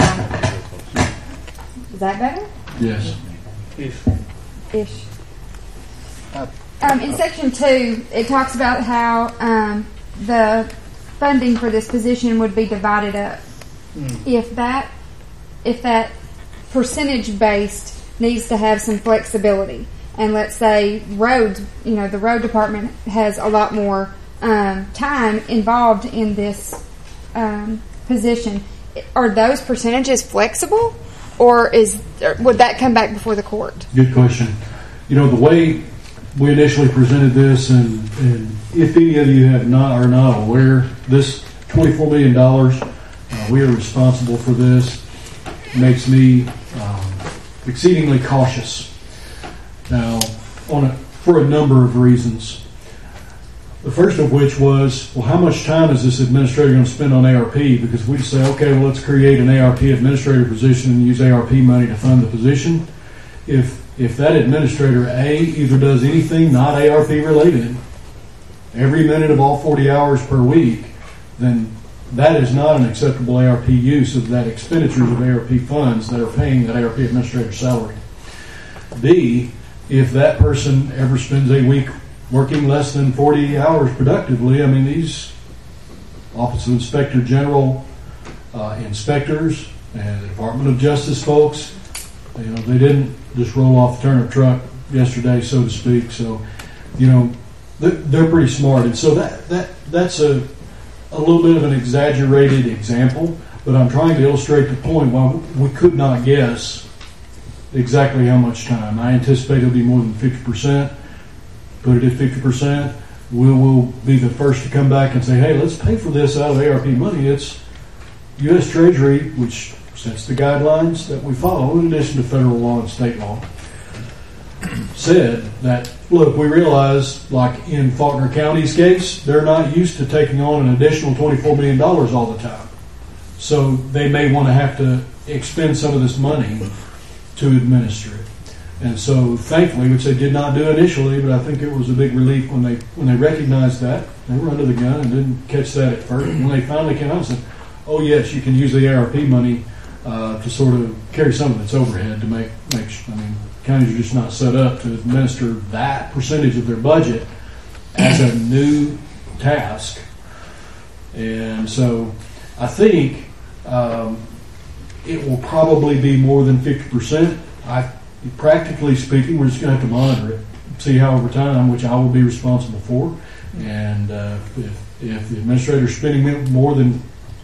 Is that better? Yes. Ish. Ish. Um, in section two, it talks about how um, the funding for this position would be divided up. Mm. If that, if that percentage based needs to have some flexibility, and let's say roads, you know, the road department has a lot more um, time involved in this um, position. Are those percentages flexible, or is or would that come back before the court? Good question. You know, the way we initially presented this, and, and if any of you have not are not aware, this twenty-four million dollars, uh, we are responsible for this, makes me um, exceedingly cautious. Now, on a, for a number of reasons. The first of which was, well, how much time is this administrator going to spend on A R P? Because we say, okay, well, let's create an A R P administrator position and use A R P money to fund the position. If if that administrator, A, either does anything not A R P related every minute of all forty hours per week, then that is not an acceptable A R P use of that expenditures of A R P funds that are paying that A R P administrator's salary. B, if that person ever spends a week working less than forty hours productively, I mean, these Office of Inspector General uh, inspectors and the Department of Justice folks, you know, they didn't just roll off the turnip truck yesterday, so to speak. So, you know, they're pretty smart. And so that, that that's a, a little bit of an exaggerated example, but I'm trying to illustrate the point why we could not guess exactly how much time. I anticipate it'll be more than fifty percent. Put it at fifty percent. We will be the first to come back and say, hey, let's pay for this out of A R P money. It's U S Treasury, which sets the guidelines that we follow in addition to federal law and state law, said that, look, we realize, like in Faulkner County's case, they're not used to taking on an additional twenty-four million dollars all the time. So they may want to have to expend some of this money to administer it. And so, thankfully, which they did not do initially, but I think it was a big relief when they when they recognized that. They were under the gun and didn't catch that at first. When they finally came out and said, oh, yes, you can use the A R P money uh, to sort of carry some of its overhead to make, make, I mean, counties are just not set up to administer that percentage of their budget as a new task. And so, I think um, it will probably be more than fifty percent. I Practically speaking, we're just going to have to monitor it, see how over time, which I will be responsible for. And uh, if, if the administrator is spending more than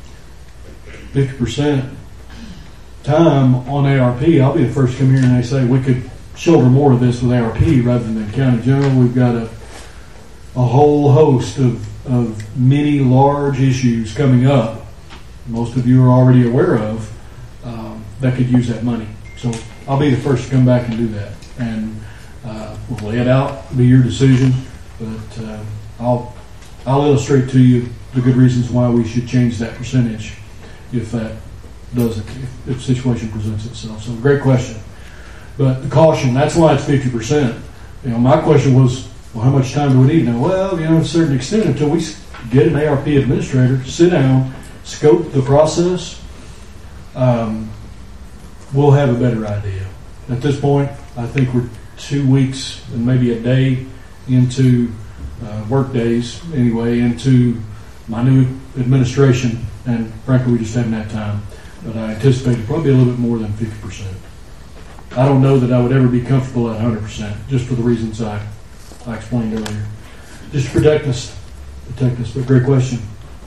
fifty percent time on A R P, I'll be the first to come here and they say we could shoulder more of this with A R P rather than County General. We've got a, a whole host of, of many large issues coming up, most of you are already aware of, um, that could use that money. So I'll be the first to come back and do that, and uh, we'll lay it out, be your decision. But uh, I'll I'll illustrate to you the good reasons why we should change that percentage if that doesn't, if, if the situation presents itself. So great question, but the caution, that's why it's fifty percent. You know, my question was, well, how much time do we need? Now, well, you know, to a certain extent, until we get an A R P administrator, sit down, scope the process. Um, We'll have a better idea. At this point, I think we're two weeks and maybe a day into uh, work days, anyway, into my new administration, and frankly, we just haven't had time. But I anticipate it'll probably be a little bit more than fifty percent. I don't know that I would ever be comfortable at one hundred percent, just for the reasons I, I explained earlier. Just to protect us, protect us. But great question.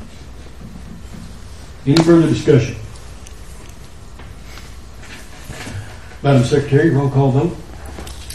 Any further discussion? Madam Secretary, roll call vote.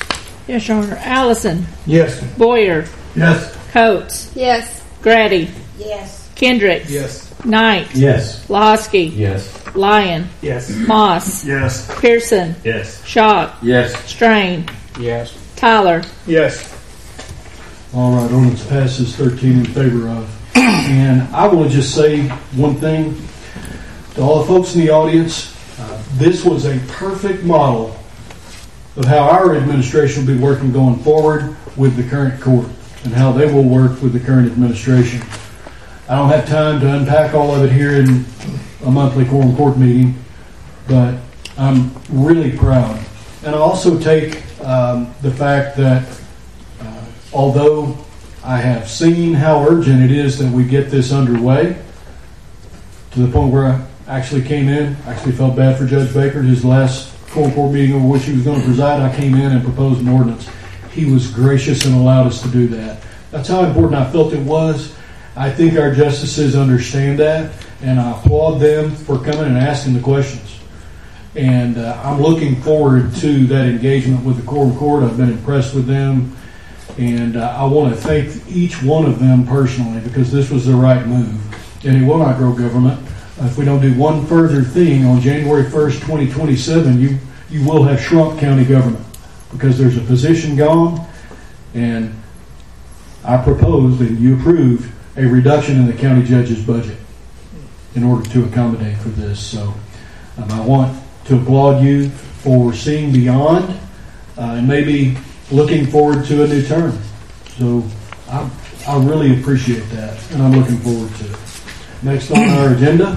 Yes, Your Honor. Allison. Yes. Boyer. Yes. Coates. Yes. Grady. Yes. Kendricks. Yes. Knight. Yes. Lahosky. Yes. Lyon. Yes. Moss. Yes. Pearson. Yes. Schott. Yes. Strain. Yes. Tyler. Yes. All right, ordinance passes thirteen in favor of. And I want to just say one thing to all the folks in the audience. Uh, this was a perfect model of how our administration will be working going forward with the current court and how they will work with the current administration. I don't have time to unpack all of it here in a monthly quorum court meeting, but I'm really proud. And I also take um, the fact that uh, although I have seen how urgent it is that we get this underway, to the point where I actually came in, actually felt bad for Judge Baker, his last quorum court meeting over which he was going to preside, I came in and proposed an ordinance. He was gracious and allowed us to do that. That's how important I felt it was. I think our justices understand that, and I applaud them for coming and asking the questions. And uh, I'm looking forward to that engagement with the quorum court. I've been impressed with them, and uh, I want to thank each one of them personally, because this was the right move. And it will not grow government. Uh, if we don't do one further thing on January first, twenty twenty-seven, you, you will have shrunk county government, because there's a position gone, and I proposed and you approved a reduction in the county judge's budget in order to accommodate for this. So um, I want to applaud you for seeing beyond uh, and maybe looking forward to a new term. So I, I really appreciate that, and I'm looking forward to it. Next on our agenda,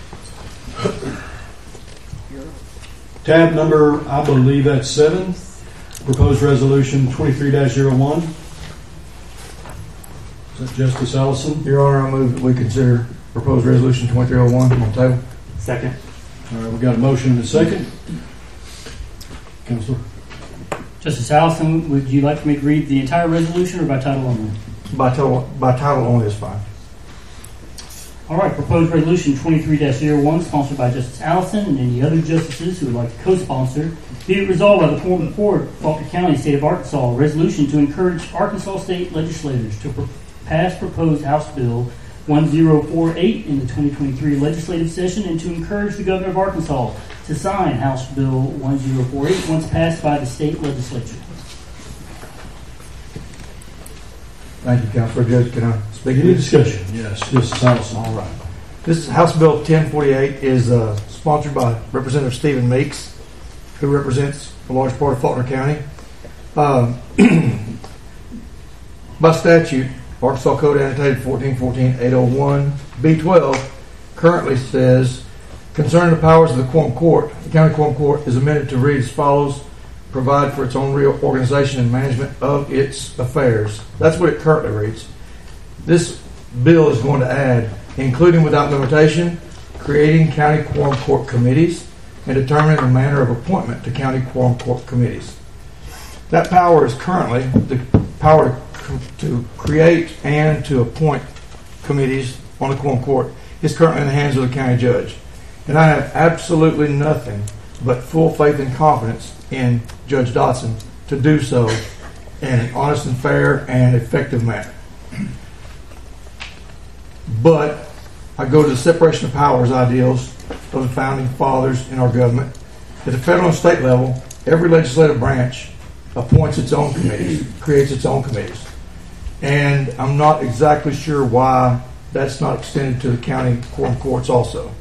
tab number, I believe that's seven, proposed resolution twenty-three dash zero one. Is that Justice Allison? Your Honor, I move that we consider proposed resolution twenty-three oh one on the table. Second. All right, we got a motion and a second. Counselor? Justice Allison, would you like me to read the entire resolution or by title only? By title, by title only is fine. All right, proposed resolution twenty-three dash zero one, sponsored by Justice Allison and any other justices who would like to co-sponsor. Be it resolved by the Quorum Court, Faulkner County, State of Arkansas, a resolution to encourage Arkansas state legislators to pro- pass proposed House Bill one zero four eight in the twenty twenty-three legislative session, and to encourage the Governor of Arkansas to sign House Bill one zero four eight once passed by the state legislature. Thank you, Councilor. Judge, can I speak to Any this? discussion? Yes, Justice Allison. All right. This is House Bill ten forty-eight is uh, sponsored by Representative Stephen Meeks, who represents a large part of Faulkner County. Um, by statute, Arkansas Code Annotated fourteen fourteen eight oh one B twelve currently says, concerning the powers of the Quorum Court, the County Quorum Court is amended to read as follows: provide for its own reorganization and management of its affairs. That's what it currently reads. This bill is going to add, including without limitation, creating county quorum court committees and determining the manner of appointment to county quorum court committees. That power is currently the power to, to create and to appoint committees on the quorum court is currently in the hands of the county judge. And I have absolutely nothing but full faith and confidence in Judge Dotson to do so in an honest and fair and effective manner. But I go to the separation of powers ideals of the founding fathers in our government. At the federal and state level, every legislative branch appoints its own committees, creates its own committees. And I'm not exactly sure why that's not extended to the county quorum courts also.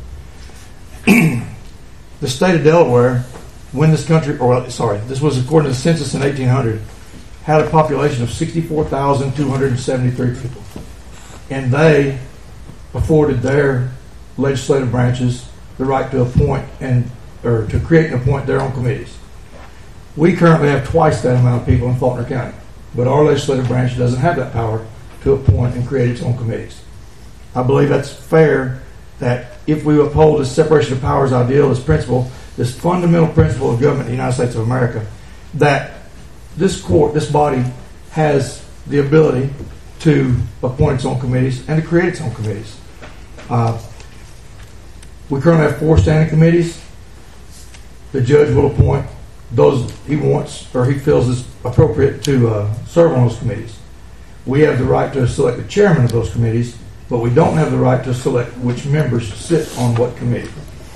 The state of Delaware, when this country, or sorry, this was according to the census in eighteen hundred, had a population of sixty-four thousand two hundred seventy-three people. And they afforded their legislative branches the right to appoint and or to create and appoint their own committees. We currently have twice that amount of people in Faulkner County, but our legislative branch doesn't have that power to appoint and create its own committees. I believe that's fair, that if we uphold this separation of powers ideal, this principle, this fundamental principle of government in the United States of America, that this court, this body, has the ability to appoint its own committees and to create its own committees. Uh, we currently have four standing committees. The judge will appoint those he wants or he feels is appropriate to uh, serve on those committees. We have the right to select the chairman of those committees, but we don't have the right to select which members sit on what committee.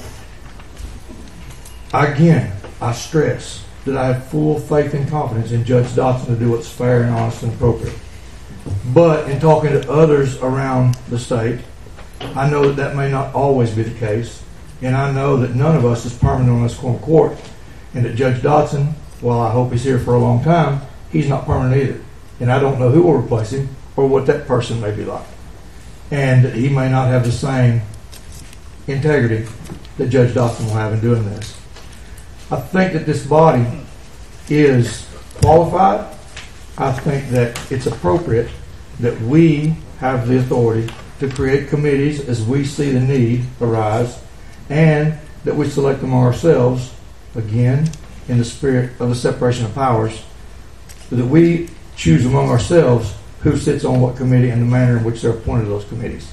Again, I stress that I have full faith and confidence in Judge Dotson to do what's fair and honest and appropriate. But in talking to others around the state, I know that that may not always be the case, and I know that none of us is permanent on this quorum court, and that Judge Dotson, while I hope he's here for a long time, he's not permanent either. And I don't know who will replace him or what that person may be like. And he may not have the same integrity that Judge Dotson will have in doing this. I think that this body is qualified. I think that it's appropriate that we have the authority to create committees as we see the need arise, and that we select them ourselves, again, in the spirit of the separation of powers, so that we choose among ourselves who sits on what committee and the manner in which they're appointed to those committees.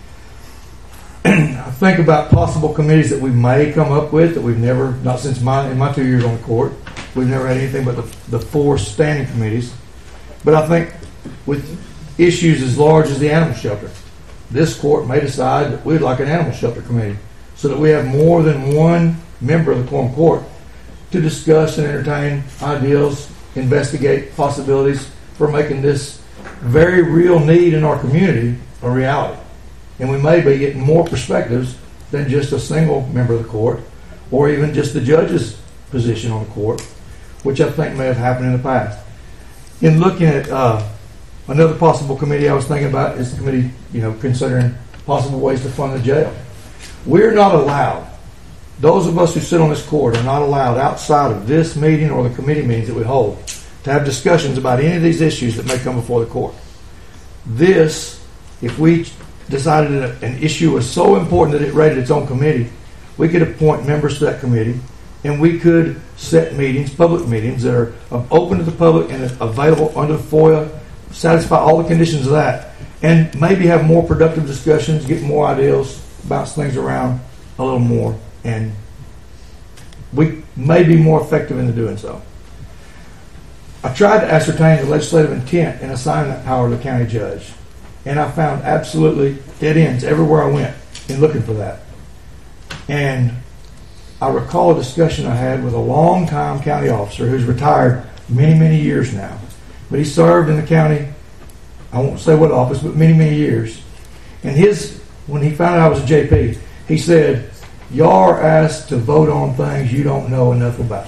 I think about possible committees that we may come up with that we've never, not since my in my two years on the court, we've never had anything but the, the four standing committees. But I think with issues as large as the animal shelter, this court may decide that we'd like an animal shelter committee so that we have more than one member of the quorum court to discuss and entertain ideals, investigate possibilities for making this very real need in our community a reality. And we may be getting more perspectives than just a single member of the court or even just the judge's position on the court, which I think may have happened in the past. In looking at uh, another possible committee I was thinking about is the committee, you know, considering possible ways to fund the jail. We're not allowed, those of us who sit on this court are not allowed outside of this meeting or the committee meetings that we hold to have discussions about any of these issues that may come before the court. This, if we decided that an issue was so important that it rated its own committee, we could appoint members to that committee, and we could set meetings, public meetings that are open to the public and available under FOIA, satisfy all the conditions of that, and maybe have more productive discussions, get more ideas, bounce things around a little more, and we may be more effective in doing so. I tried to ascertain the legislative intent in assigning that power to the county judge, and I found absolutely dead ends everywhere I went in looking for that. And I recall a discussion I had with a long-time county officer who's retired many, many years now. But he served in the county, I won't say what office, but many, many years. And his, when he found out I was a J P, he said, "Y'all are asked to vote on things you don't know enough about."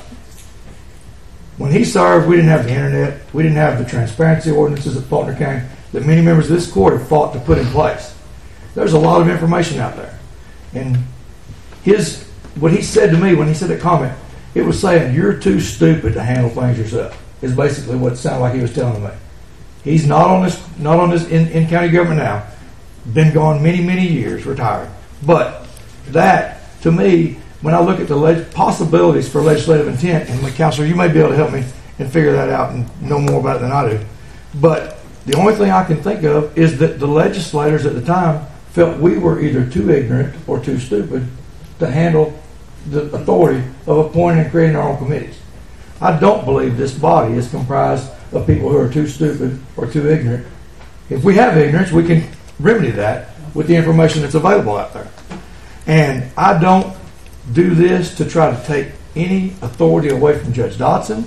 When he served, we didn't have the internet. We didn't have the transparency ordinances that Faulkner County that many members of this court have fought to put in place. There's a lot of information out there. And his, what he said to me when he said that comment, it was saying, "You're too stupid to handle things yourself," is basically what it sounded like he was telling me. He's not on this, not on this in, in county government now. Been gone many, many years, retired. But that, to me, when I look at the leg- possibilities for legislative intent, and Counselor, you may be able to help me and figure that out and know more about it than I do. But the only thing I can think of is that the legislators at the time felt we were either too ignorant or too stupid to handle the authority of appointing and creating our own committees. I don't believe this body is comprised of people who are too stupid or too ignorant. If we have ignorance, we can remedy that with the information that's available out there. And I don't do this to try to take any authority away from Judge Dotson.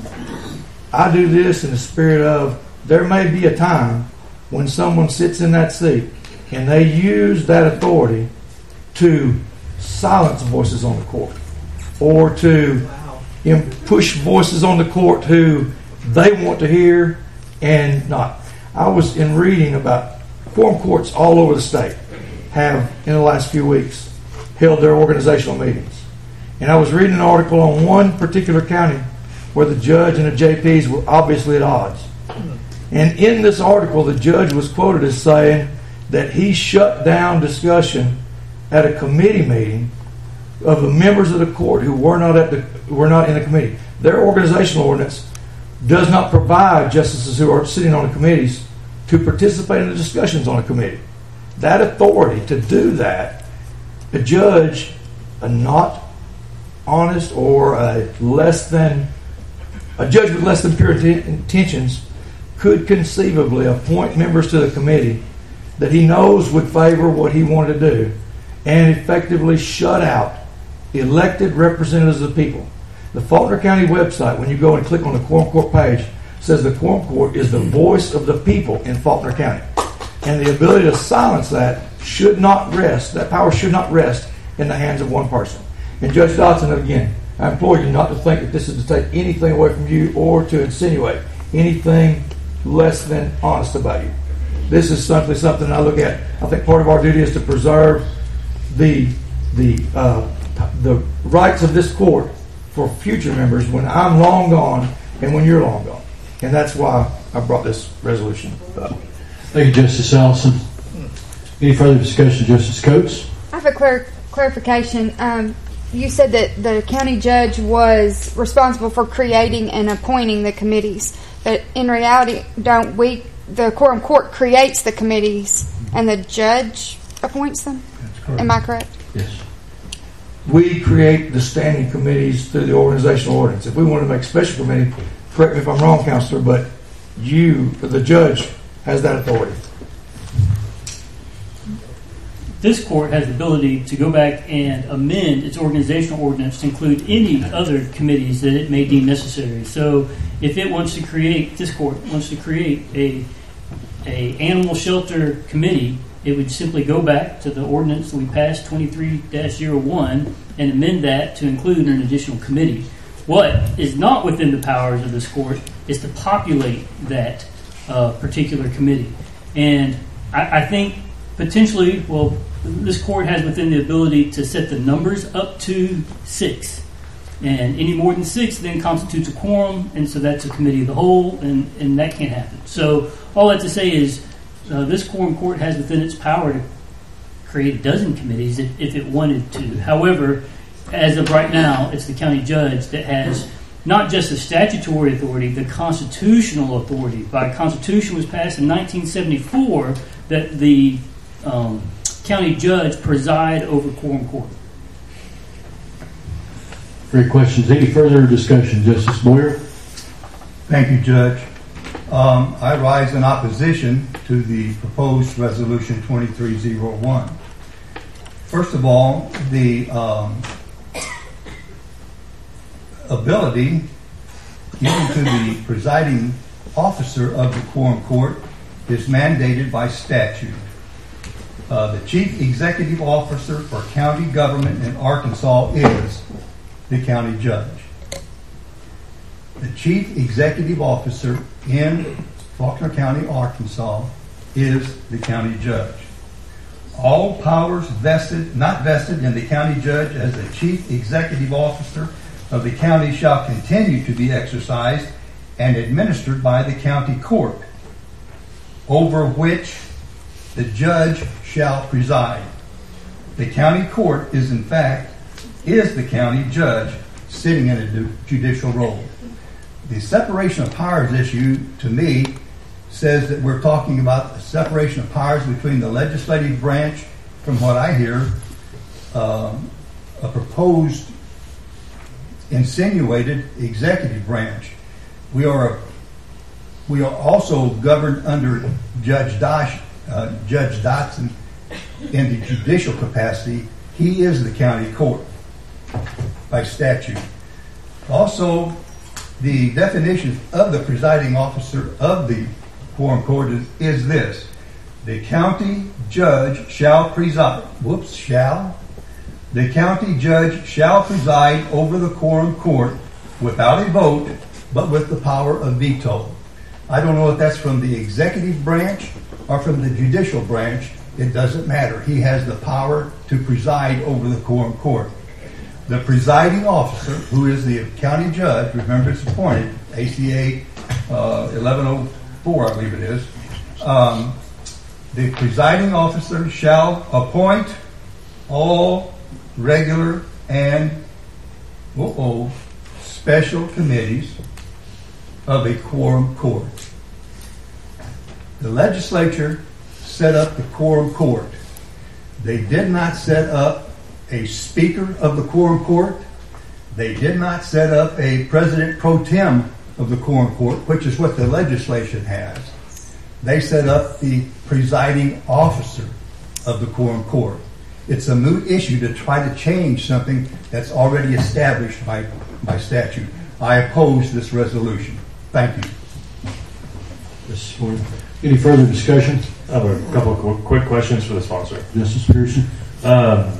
I do this in the spirit of there may be a time when someone sits in that seat and they use that authority to silence voices on the court or to wow. push voices on the court who they want to hear and not. I was in reading about quorum courts all over the state have in the last few weeks held their organizational meetings. And I was reading an article on one particular county where the judge and the J Ps were obviously at odds. And in this article, the judge was quoted as saying that he shut down discussion at a committee meeting of the members of the court who were not at the were not in the committee. Their organizational ordinance does not provide justices who are sitting on the committees to participate in the discussions on a committee. That authority to do that, a judge, a not honest or a less than A judge with less than pure inten- intentions could conceivably appoint members to the committee that he knows would favor what he wanted to do and effectively shut out elected representatives of the people. The Faulkner County website, when you go and click on the Quorum Court page, says the Quorum Court is the voice of the people in Faulkner County. And the ability to silence that should not rest, that power should not rest in the hands of one person. And Judge Dotson, again, I implore you not to think that this is to take anything away from you or to insinuate anything less than honest about you. This is simply something I look at. I think part of our duty is to preserve the the uh, the rights of this court for future members when I'm long gone and when you're long gone. And that's why I brought this resolution up. Thank you, Justice Allison. Any further discussion, Justice Coates? I have a clar- clarification. Um, you said that the county judge was responsible for creating and appointing the committees, but in reality, don't we? The Quorum Court creates the committees, and the judge appoints them. That's correct. Am I correct? Yes. We create the standing committees through the organizational ordinance. If we want to make a special committee, correct me if I'm wrong, Counselor, but you, the judge, has that authority. This court has the ability to go back and amend its organizational ordinance to include any other committees that it may deem necessary. So if it wants to create, this court wants to create a, a animal shelter committee, it would simply go back to the ordinance that we passed, twenty-three dash oh one, and amend that to include an additional committee. What is not within the powers of this court is to populate that uh, particular committee. And I, I think potentially, well, this court has within the ability to set the numbers up to six. And any more than six then constitutes a quorum, and so that's a committee of the whole, and, and that can't happen. So all that to say is uh, this quorum court has within its power to create a dozen committees if, if it wanted to. However, as of right now, it's the county judge that has not just the statutory authority, the constitutional authority. By Constitution was passed in nineteen seventy-four that the um, county judge preside over quorum court. Great questions. Any further discussion, Justice Boyer? Thank you, Judge. Um, I rise in opposition to the proposed resolution twenty-three oh one. First of all, the um, ability given to the presiding officer of the quorum court is mandated by statute. Uh, the chief executive officer for county government in Arkansas is the county judge. The chief executive officer in Faulkner County, Arkansas is the county judge. All powers vested, not vested in the county judge as the chief executive officer of the county shall continue to be exercised and administered by the county court, over which the judge shall preside. The county court is in fact, is the county judge sitting in a judicial role. The separation of powers issue, to me, says that we're talking about the separation of powers between the legislative branch, from what I hear, um, a proposed insinuated executive branch. We are we are also governed under Judge Dosh, uh, Judge Dotson in the judicial capacity. He is the county court by statute. Also, the definition of the presiding officer of the quorum court is, is this: the county judge shall preside. Whoops, shall. The county judge shall preside over the quorum court without a vote, but with the power of veto. I don't know if that's from the executive branch or from the judicial branch. It doesn't matter. He has the power to preside over the quorum court. The presiding officer, who is the county judge, remember it's appointed, A C A uh, eleven oh four, I believe it is. Um, the presiding officer shall appoint all regular and uh-oh, special committees of a quorum court. The legislature set up the quorum court. They did not set up a speaker of the quorum court. They did not set up a president pro tem of the Quorum Court, which is what the legislation has. They set up the presiding officer of the Quorum Court. It's a moot issue to try to change something that's already established by, by statute. I oppose this resolution. Thank you. Any further discussion? I have a couple of qu- quick questions for the sponsor. Justice Pearson? Um,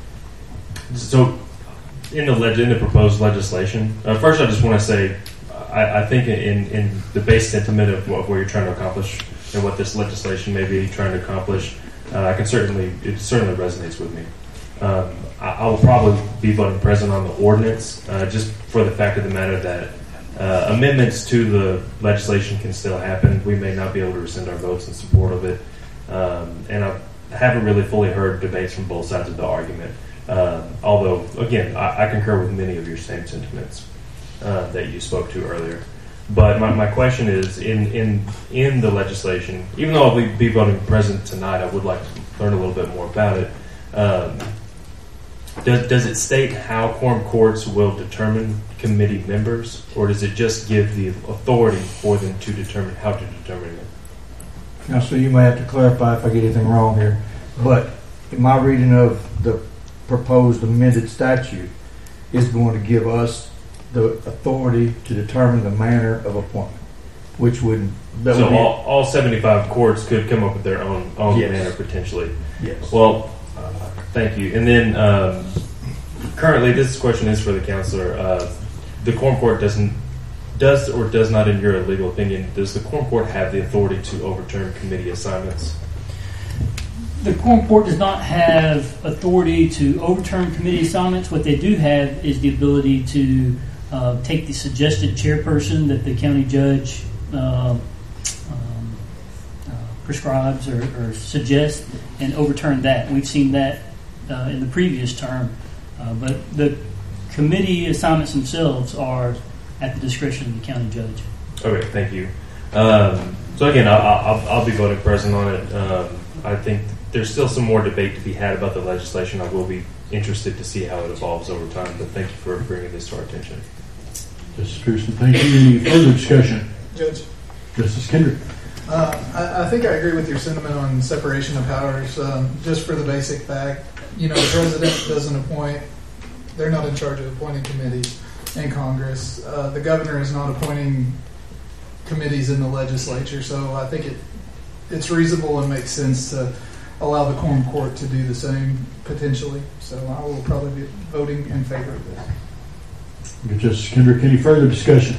so, in the leg- in the proposed legislation, uh, first I just want to say, I, I think in, in the base sentiment of what, what you're trying to accomplish and what this legislation may be trying to accomplish, uh, I can certainly it certainly resonates with me. Um, I, I will probably be voting present on the ordinance, uh, just for the fact of the matter that uh, amendments to the legislation can still happen. We may not be able to rescind our votes in support of it, um, and I haven't really fully heard debates from both sides of the argument. Uh, although, again, I, I concur with many of your same sentiments uh, that you spoke to earlier. But my, my question is, in, in in the legislation, even though I'll be voting present tonight, I would like to learn a little bit more about it. Um, does, does it state how quorum courts will determine committee members, or does it just give the authority for them to determine how to determine it? Now, so you may have to clarify if I get anything wrong here, but in my reading of the proposed amended statute is going to give us the authority to determine the manner of appointment, which would that so would be, all, all seventy-five courts could come up with their own own Yes. manner potentially. Yes. Well, uh, thank you. And then um, currently, this question is for the counselor. Uh, the quorum court doesn't does or does not, in your legal opinion, does the quorum court have the authority to overturn committee assignments? The quorum court does not have authority to overturn committee assignments. What they do have is the ability to uh, take the suggested chairperson that the county judge uh, um, uh, prescribes or, or suggests and overturn that. We've seen that uh, in the previous term. Uh, but the committee assignments themselves are at the discretion of the county judge. Okay, thank you. Um, so again, I'll, I'll, I'll be voting present on it. Um, I think there's still some more debate to be had about the legislation. I will be interested to see how it evolves over time, but thank you for bringing this to our attention. Justice Pearson, thank you. Any further discussion? Judge, Justice Kendrick? uh, I, I think I agree with your sentiment on separation of powers. Um, just for the basic fact, you know, the president doesn't appoint; they're not in charge of appointing committees in Congress. Uh, the governor is not appointing committees in the legislature, so I think it it's reasonable and makes sense to allow the quorum court to do the same potentially. So I will probably be voting in favor of this. Okay, Justice Kendrick, any further discussion?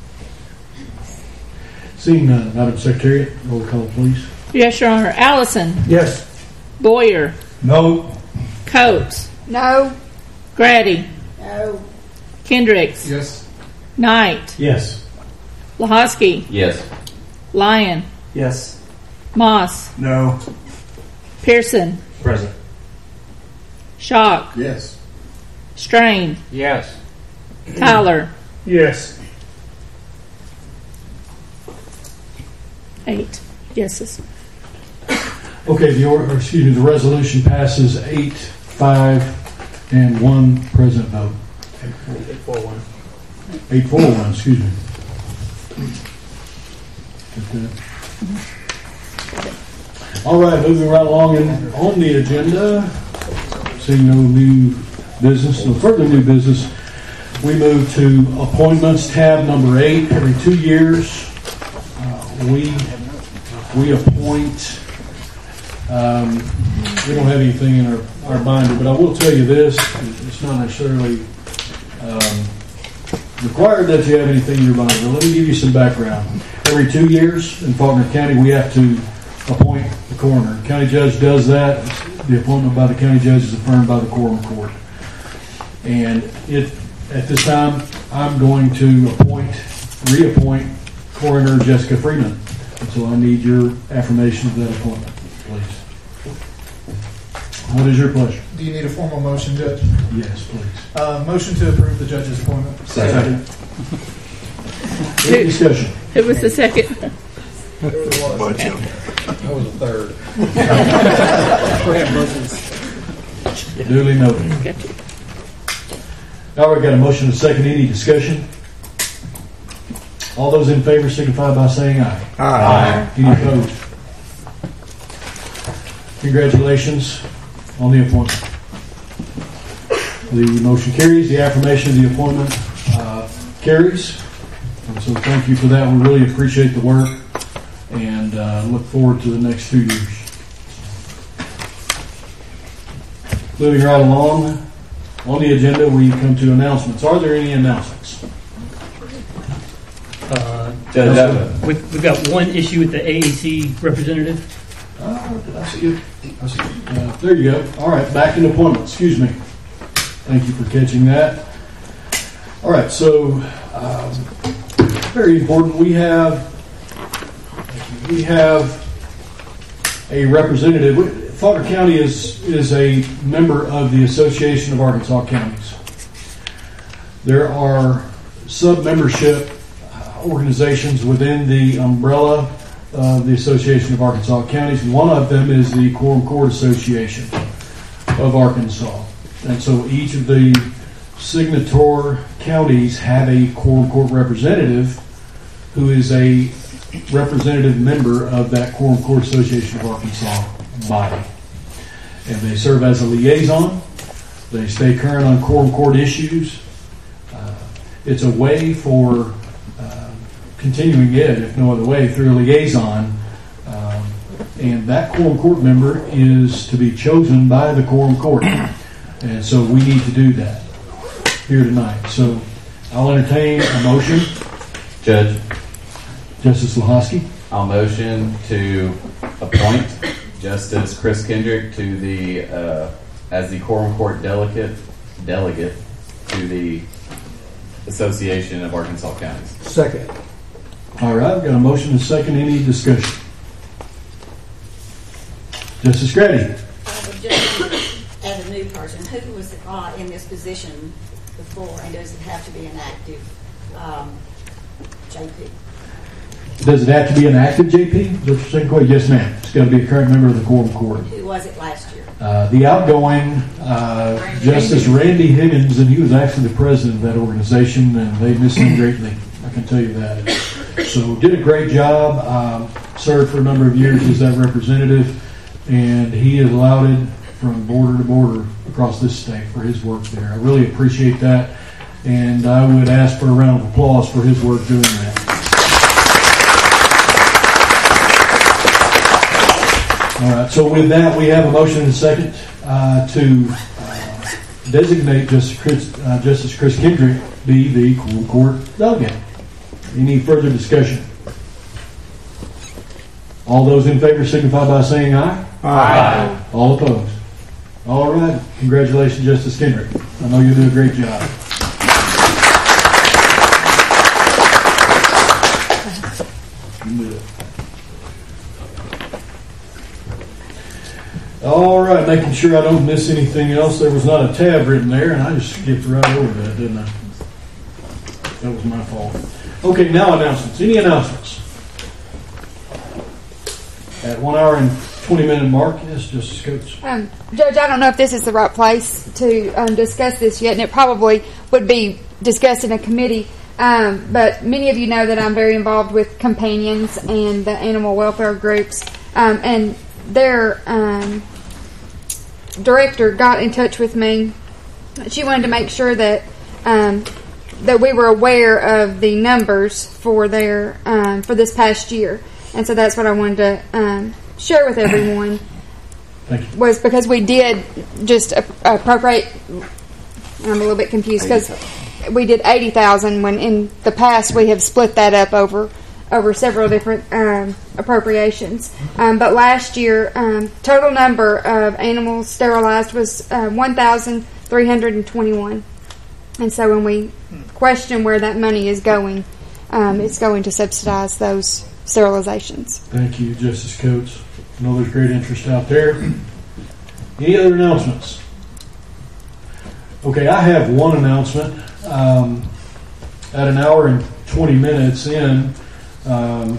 Seeing none, Madam Secretary, roll call, please. Yes, Your Honor. Allison. yes. Boyer. No. Coates. No. Grady. No. Kendricks. Yes. Knight. Yes. Lahosky. Yes. Lyon. Yes. Moss. No. Pearson. Present. Schock. Yes. Strain. Yes. Tyler. Yes. Eight yeses. Okay, the or, or excuse me, the resolution passes eight, five, and one present vote. Eight four one. Eight, four, one. Excuse me. Okay. All right, moving right along in, on the agenda. Seeing no new business, no further new business, we move to appointments, tab number eight. Every two years, uh, we we appoint. Um, we don't have anything in our, our binder, but I will tell you this: it's not necessarily um, required that you have anything in your binder. Let me give you some background. Every two years in Faulkner County, we have to appoint the coroner. The county judge does that. The appointment by the county judge is affirmed by the quorum court. And it, at this time, I'm going to appoint, reappoint Coroner Jessica Freeman. And so I need your affirmation of that appointment, please. What is your pleasure? Do you need a formal motion, Judge? Yes, please. Uh, motion to approve the judge's appointment. Second. Any discussion? Who was the second? I was a third. Duly noted. All right, got a motion and a second. Any discussion? All those in favor signify by saying aye. Aye. Any opposed? Congratulations on the appointment. The motion carries. The affirmation of the appointment uh, carries. And so thank you for that. We really appreciate the work and uh, look forward to the next two years. Moving right along, on the agenda we come to announcements. Are there any announcements? Uh, Judge Evans. we, we've got one issue with the A A C representative. Oh, did I see it? I see it. Uh, there you go. All right, back in appointment. Excuse me. Thank you for catching that. All right, so um, very important. We have we have a representative. Faulkner County is is a member of the Association of Arkansas Counties. There are sub-membership uh, organizations within the umbrella of the Association of Arkansas Counties. One of them is the Quorum Court Association of Arkansas. And so each of the signator counties have a Quorum Court representative who is a representative member of that Quorum Court Association of Arkansas body. And they serve as a liaison. They stay current on Quorum Court issues. Uh, it's a way for uh, continuing it, if no other way, through a liaison. Um, and that Quorum Court member is to be chosen by the Quorum Court. And so we need to do that here tonight. So I'll entertain a motion. Judge. Justice Lahosky. I'll motion to appoint Justice Chris Kendrick to the uh, as the Quorum Court delegate delegate to the Association of Arkansas Counties. Second. All right, I've got a motion and a second. Any discussion? Justice Grady. As a new person, who was uh, in this position before, and does it have to be an active um, J P? Does it have to be an active J P? Is that your second question? Yes, ma'am. It's got to be a current member of the Quorum Court. Who was it last year? Uh, the outgoing uh, Justice Randy Higgins, and he was actually the president of that organization, and they miss him greatly. I can tell you that. So did a great job. Um, served for a number of years as that representative, and he is lauded from border to border across this state for his work there. I really appreciate that, and I would ask for a round of applause for his work doing that. All right, so with that, we have a motion and a second uh, to uh, designate Justice Chris, uh, Justice Chris Kendrick be the Quorum Court delegate. Any further discussion? All those in favor signify by saying aye. Aye. All opposed? All right. Congratulations, Justice Kendrick. I know you'll do a great job. All right, making sure I don't miss anything else. There was not a tab written there, and I just skipped right over that, didn't I? That was my fault. Okay, now announcements. Any announcements? At one hour and twenty minute mark, yes, Justice Coates. Um, Judge, I don't know if this is the right place to um, discuss this yet, and it probably would be discussed in a committee. Um, but many of you know that I'm very involved with companions and the animal welfare groups, um, and their um, director got in touch with me. She wanted to make sure that um, that we were aware of the numbers for their um, for this past year, and so that's what I wanted to um, share with everyone. Thank you. Was because we did just appropriate. I'm a little bit confused because we did eighty thousand when in the past we have split that up over over several different um, appropriations. Um, but last year, um, total number of animals sterilized was uh, one thousand three hundred twenty-one. And so when we question where that money is going, um, it's going to subsidize those sterilizations. Thank you, Justice Coates. I know there's great interest out there. Any other announcements? Okay, I have one announcement. Um, at an hour and twenty minutes in, um,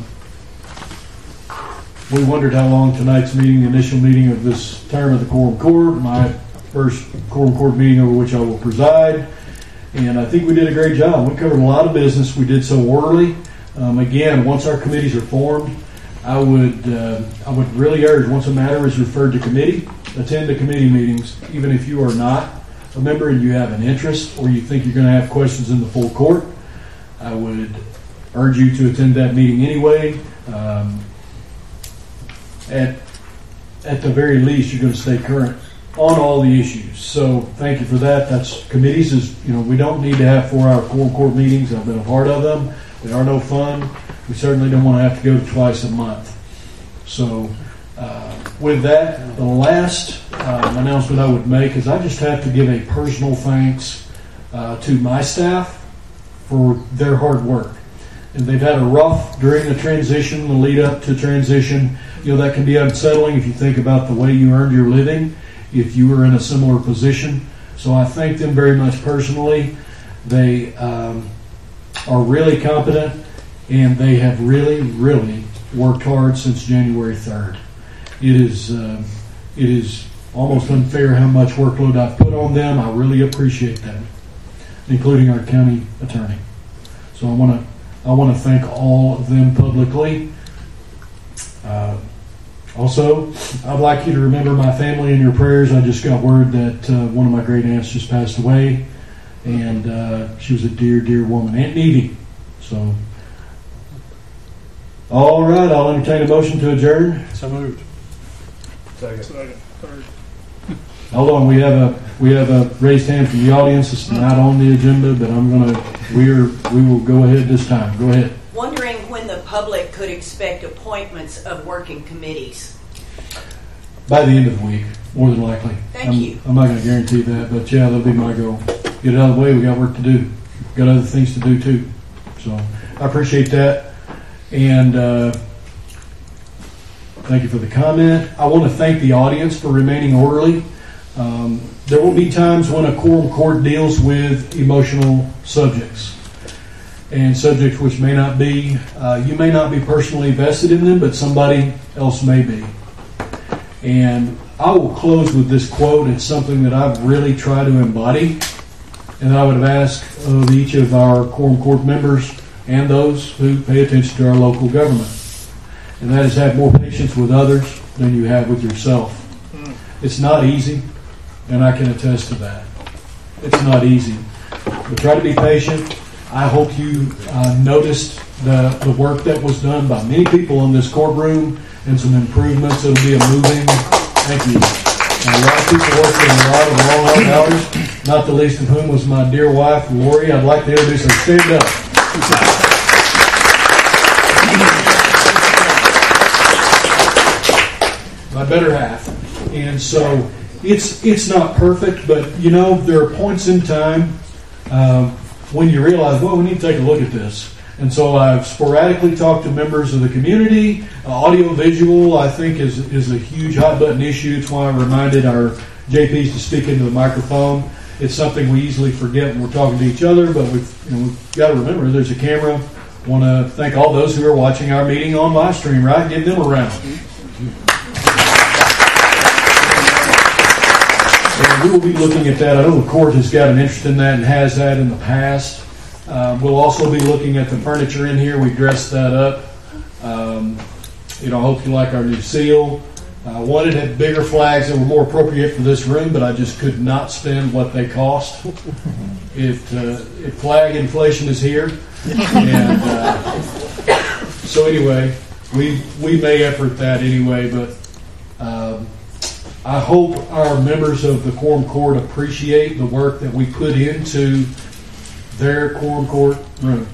we wondered how long tonight's meeting, the initial meeting of this term of the Quorum Court, my first Quorum Court meeting over which I will preside. And I think we did a great job. We covered a lot of business. We did so orderly. Um, again, once our committees are formed, I would uh, I would really urge, once a matter is referred to committee, attend the committee meetings, even if you are not a member and you have an interest or you think you're going to have questions in the full court. I would urge you to attend that meeting anyway. Um, at at the very least, you're going to stay current on all the issues. So thank you for that. That's committees is, you know, we don't need to have four-hour quorum court meetings. I've been a part of them. They are no fun. We certainly don't want to have to go twice a month. So uh, with that, the last uh, announcement I would make is I just have to give a personal thanks uh, to my staff for their hard work. And they've had a rough during the transition, the lead up to transition. You know, that can be unsettling if you think about the way you earned your living, if you were in a similar position. So I thank them very much personally. They um, are really competent, and they have really, really worked hard since January third. It is, uh, it is almost unfair how much workload I've put on them. I really appreciate that, including our county attorney. So I want to I want to thank all of them publicly. Uh, also, I'd like you to remember my family in your prayers. I just got word that uh, one of my great aunts just passed away, and uh, she was a dear, dear woman, Aunt Needy. So, all right, I'll entertain a motion to adjourn. So moved. Second. Second. Third. Hold on, we have a we have a raised hand from the audience. It's not on the agenda, but I'm gonna we're we will go ahead this time. Go ahead. Wondering when the public could expect appointments of working committees. By the end of the week, more than likely. Thank I'm, you. I'm not going to guarantee that, but yeah, that'll be my goal. Get it out of the way. We got work to do. Got other things to do too. So I appreciate that, and uh, thank you for the comment. I want to thank the audience for remaining orderly. Um, there will be times when a quorum court deals with emotional subjects and subjects which may not be, uh, you may not be personally vested in them, but somebody else may be. And I will close with this quote. It's something that I've really tried to embody, and I would have asked of each of our quorum court members and those who pay attention to our local government. And that is, have more patience with others than you have with yourself. It's not easy, and I can attest to that. It's not easy. But try to be patient. I hope you uh, noticed the, the work that was done by many people in this courtroom and some improvements. It'll be a moving. Thank you. And a lot of people working a lot of long, hard hours, not the least of whom was my dear wife, Lori. I'd like to introduce her. Stand up. My better half. And so it's it's not perfect, but you know, there are points in time um, when you realize, well, we need to take a look at this. And so I've sporadically talked to members of the community. Uh, audio visual, I think, is is a huge hot button issue. It's why I reminded our J Ps to speak into the microphone. It's something we easily forget when we're talking to each other, but we've, you know, we've got to remember there's a camera. Want to thank all those who are watching our meeting on live stream, right? Give them a round. And we will be looking at that. I know the court has got an interest in that and has that in the past. Uh, we'll also be looking at the furniture in here. We dressed that up. Um, you know, I hope you like our new seal. I uh, wanted to have bigger flags that were more appropriate for this room, but I just could not spend what they cost. If, uh, if flag inflation is here. And uh, so anyway, we we may effort that anyway, but um, I hope our members of the quorum court appreciate the work that we put into their quorum court room,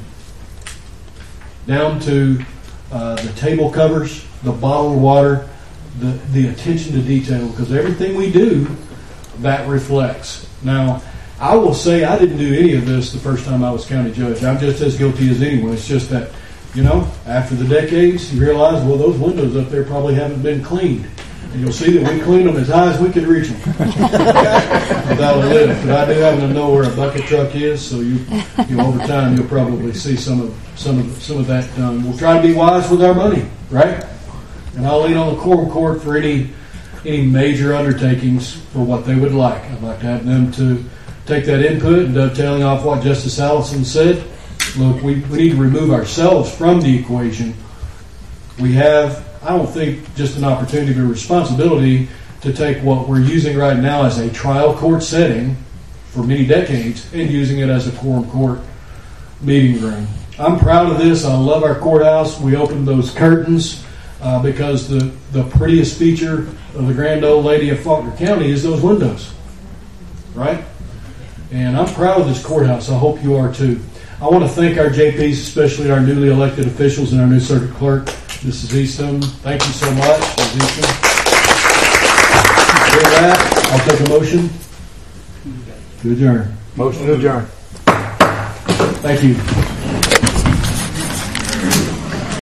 down to uh, the table covers, the bottled water, the the attention to detail, because everything we do, that reflects. Now, I will say I didn't do any of this the first time I was county judge. I'm just as guilty as anyone. It's just that, you know, after the decades, you realize, well, those windows up there probably haven't been cleaned. And you'll see that we clean them as high as we could reach them without a lift. But I do happen to know where a bucket truck is, so you, you know, over time you'll probably see some of some of some of that done. We'll try to be wise with our money, right? And I'll lean on the quorum court for any any major undertakings for what they would like. I'd like to have them to take that input, and dovetailing off what Justice Allison said, look, we, we need to remove ourselves from the equation. We have, I don't think, just an opportunity, but a responsibility to take what we're using right now as a trial court setting for many decades and using it as a quorum court meeting room. I'm proud of this. I love our courthouse. We opened those curtains uh, because the, the prettiest feature of the grand old lady of Faulkner County is those windows, right? And I'm proud of this courthouse. I hope you are too. I want to thank our J Ps, especially our newly elected officials and our new circuit clerk, Missus Easton. Thank you so much, Miz Easton. With that, I'll take a motion to adjourn. Motion to adjourn. Thank you.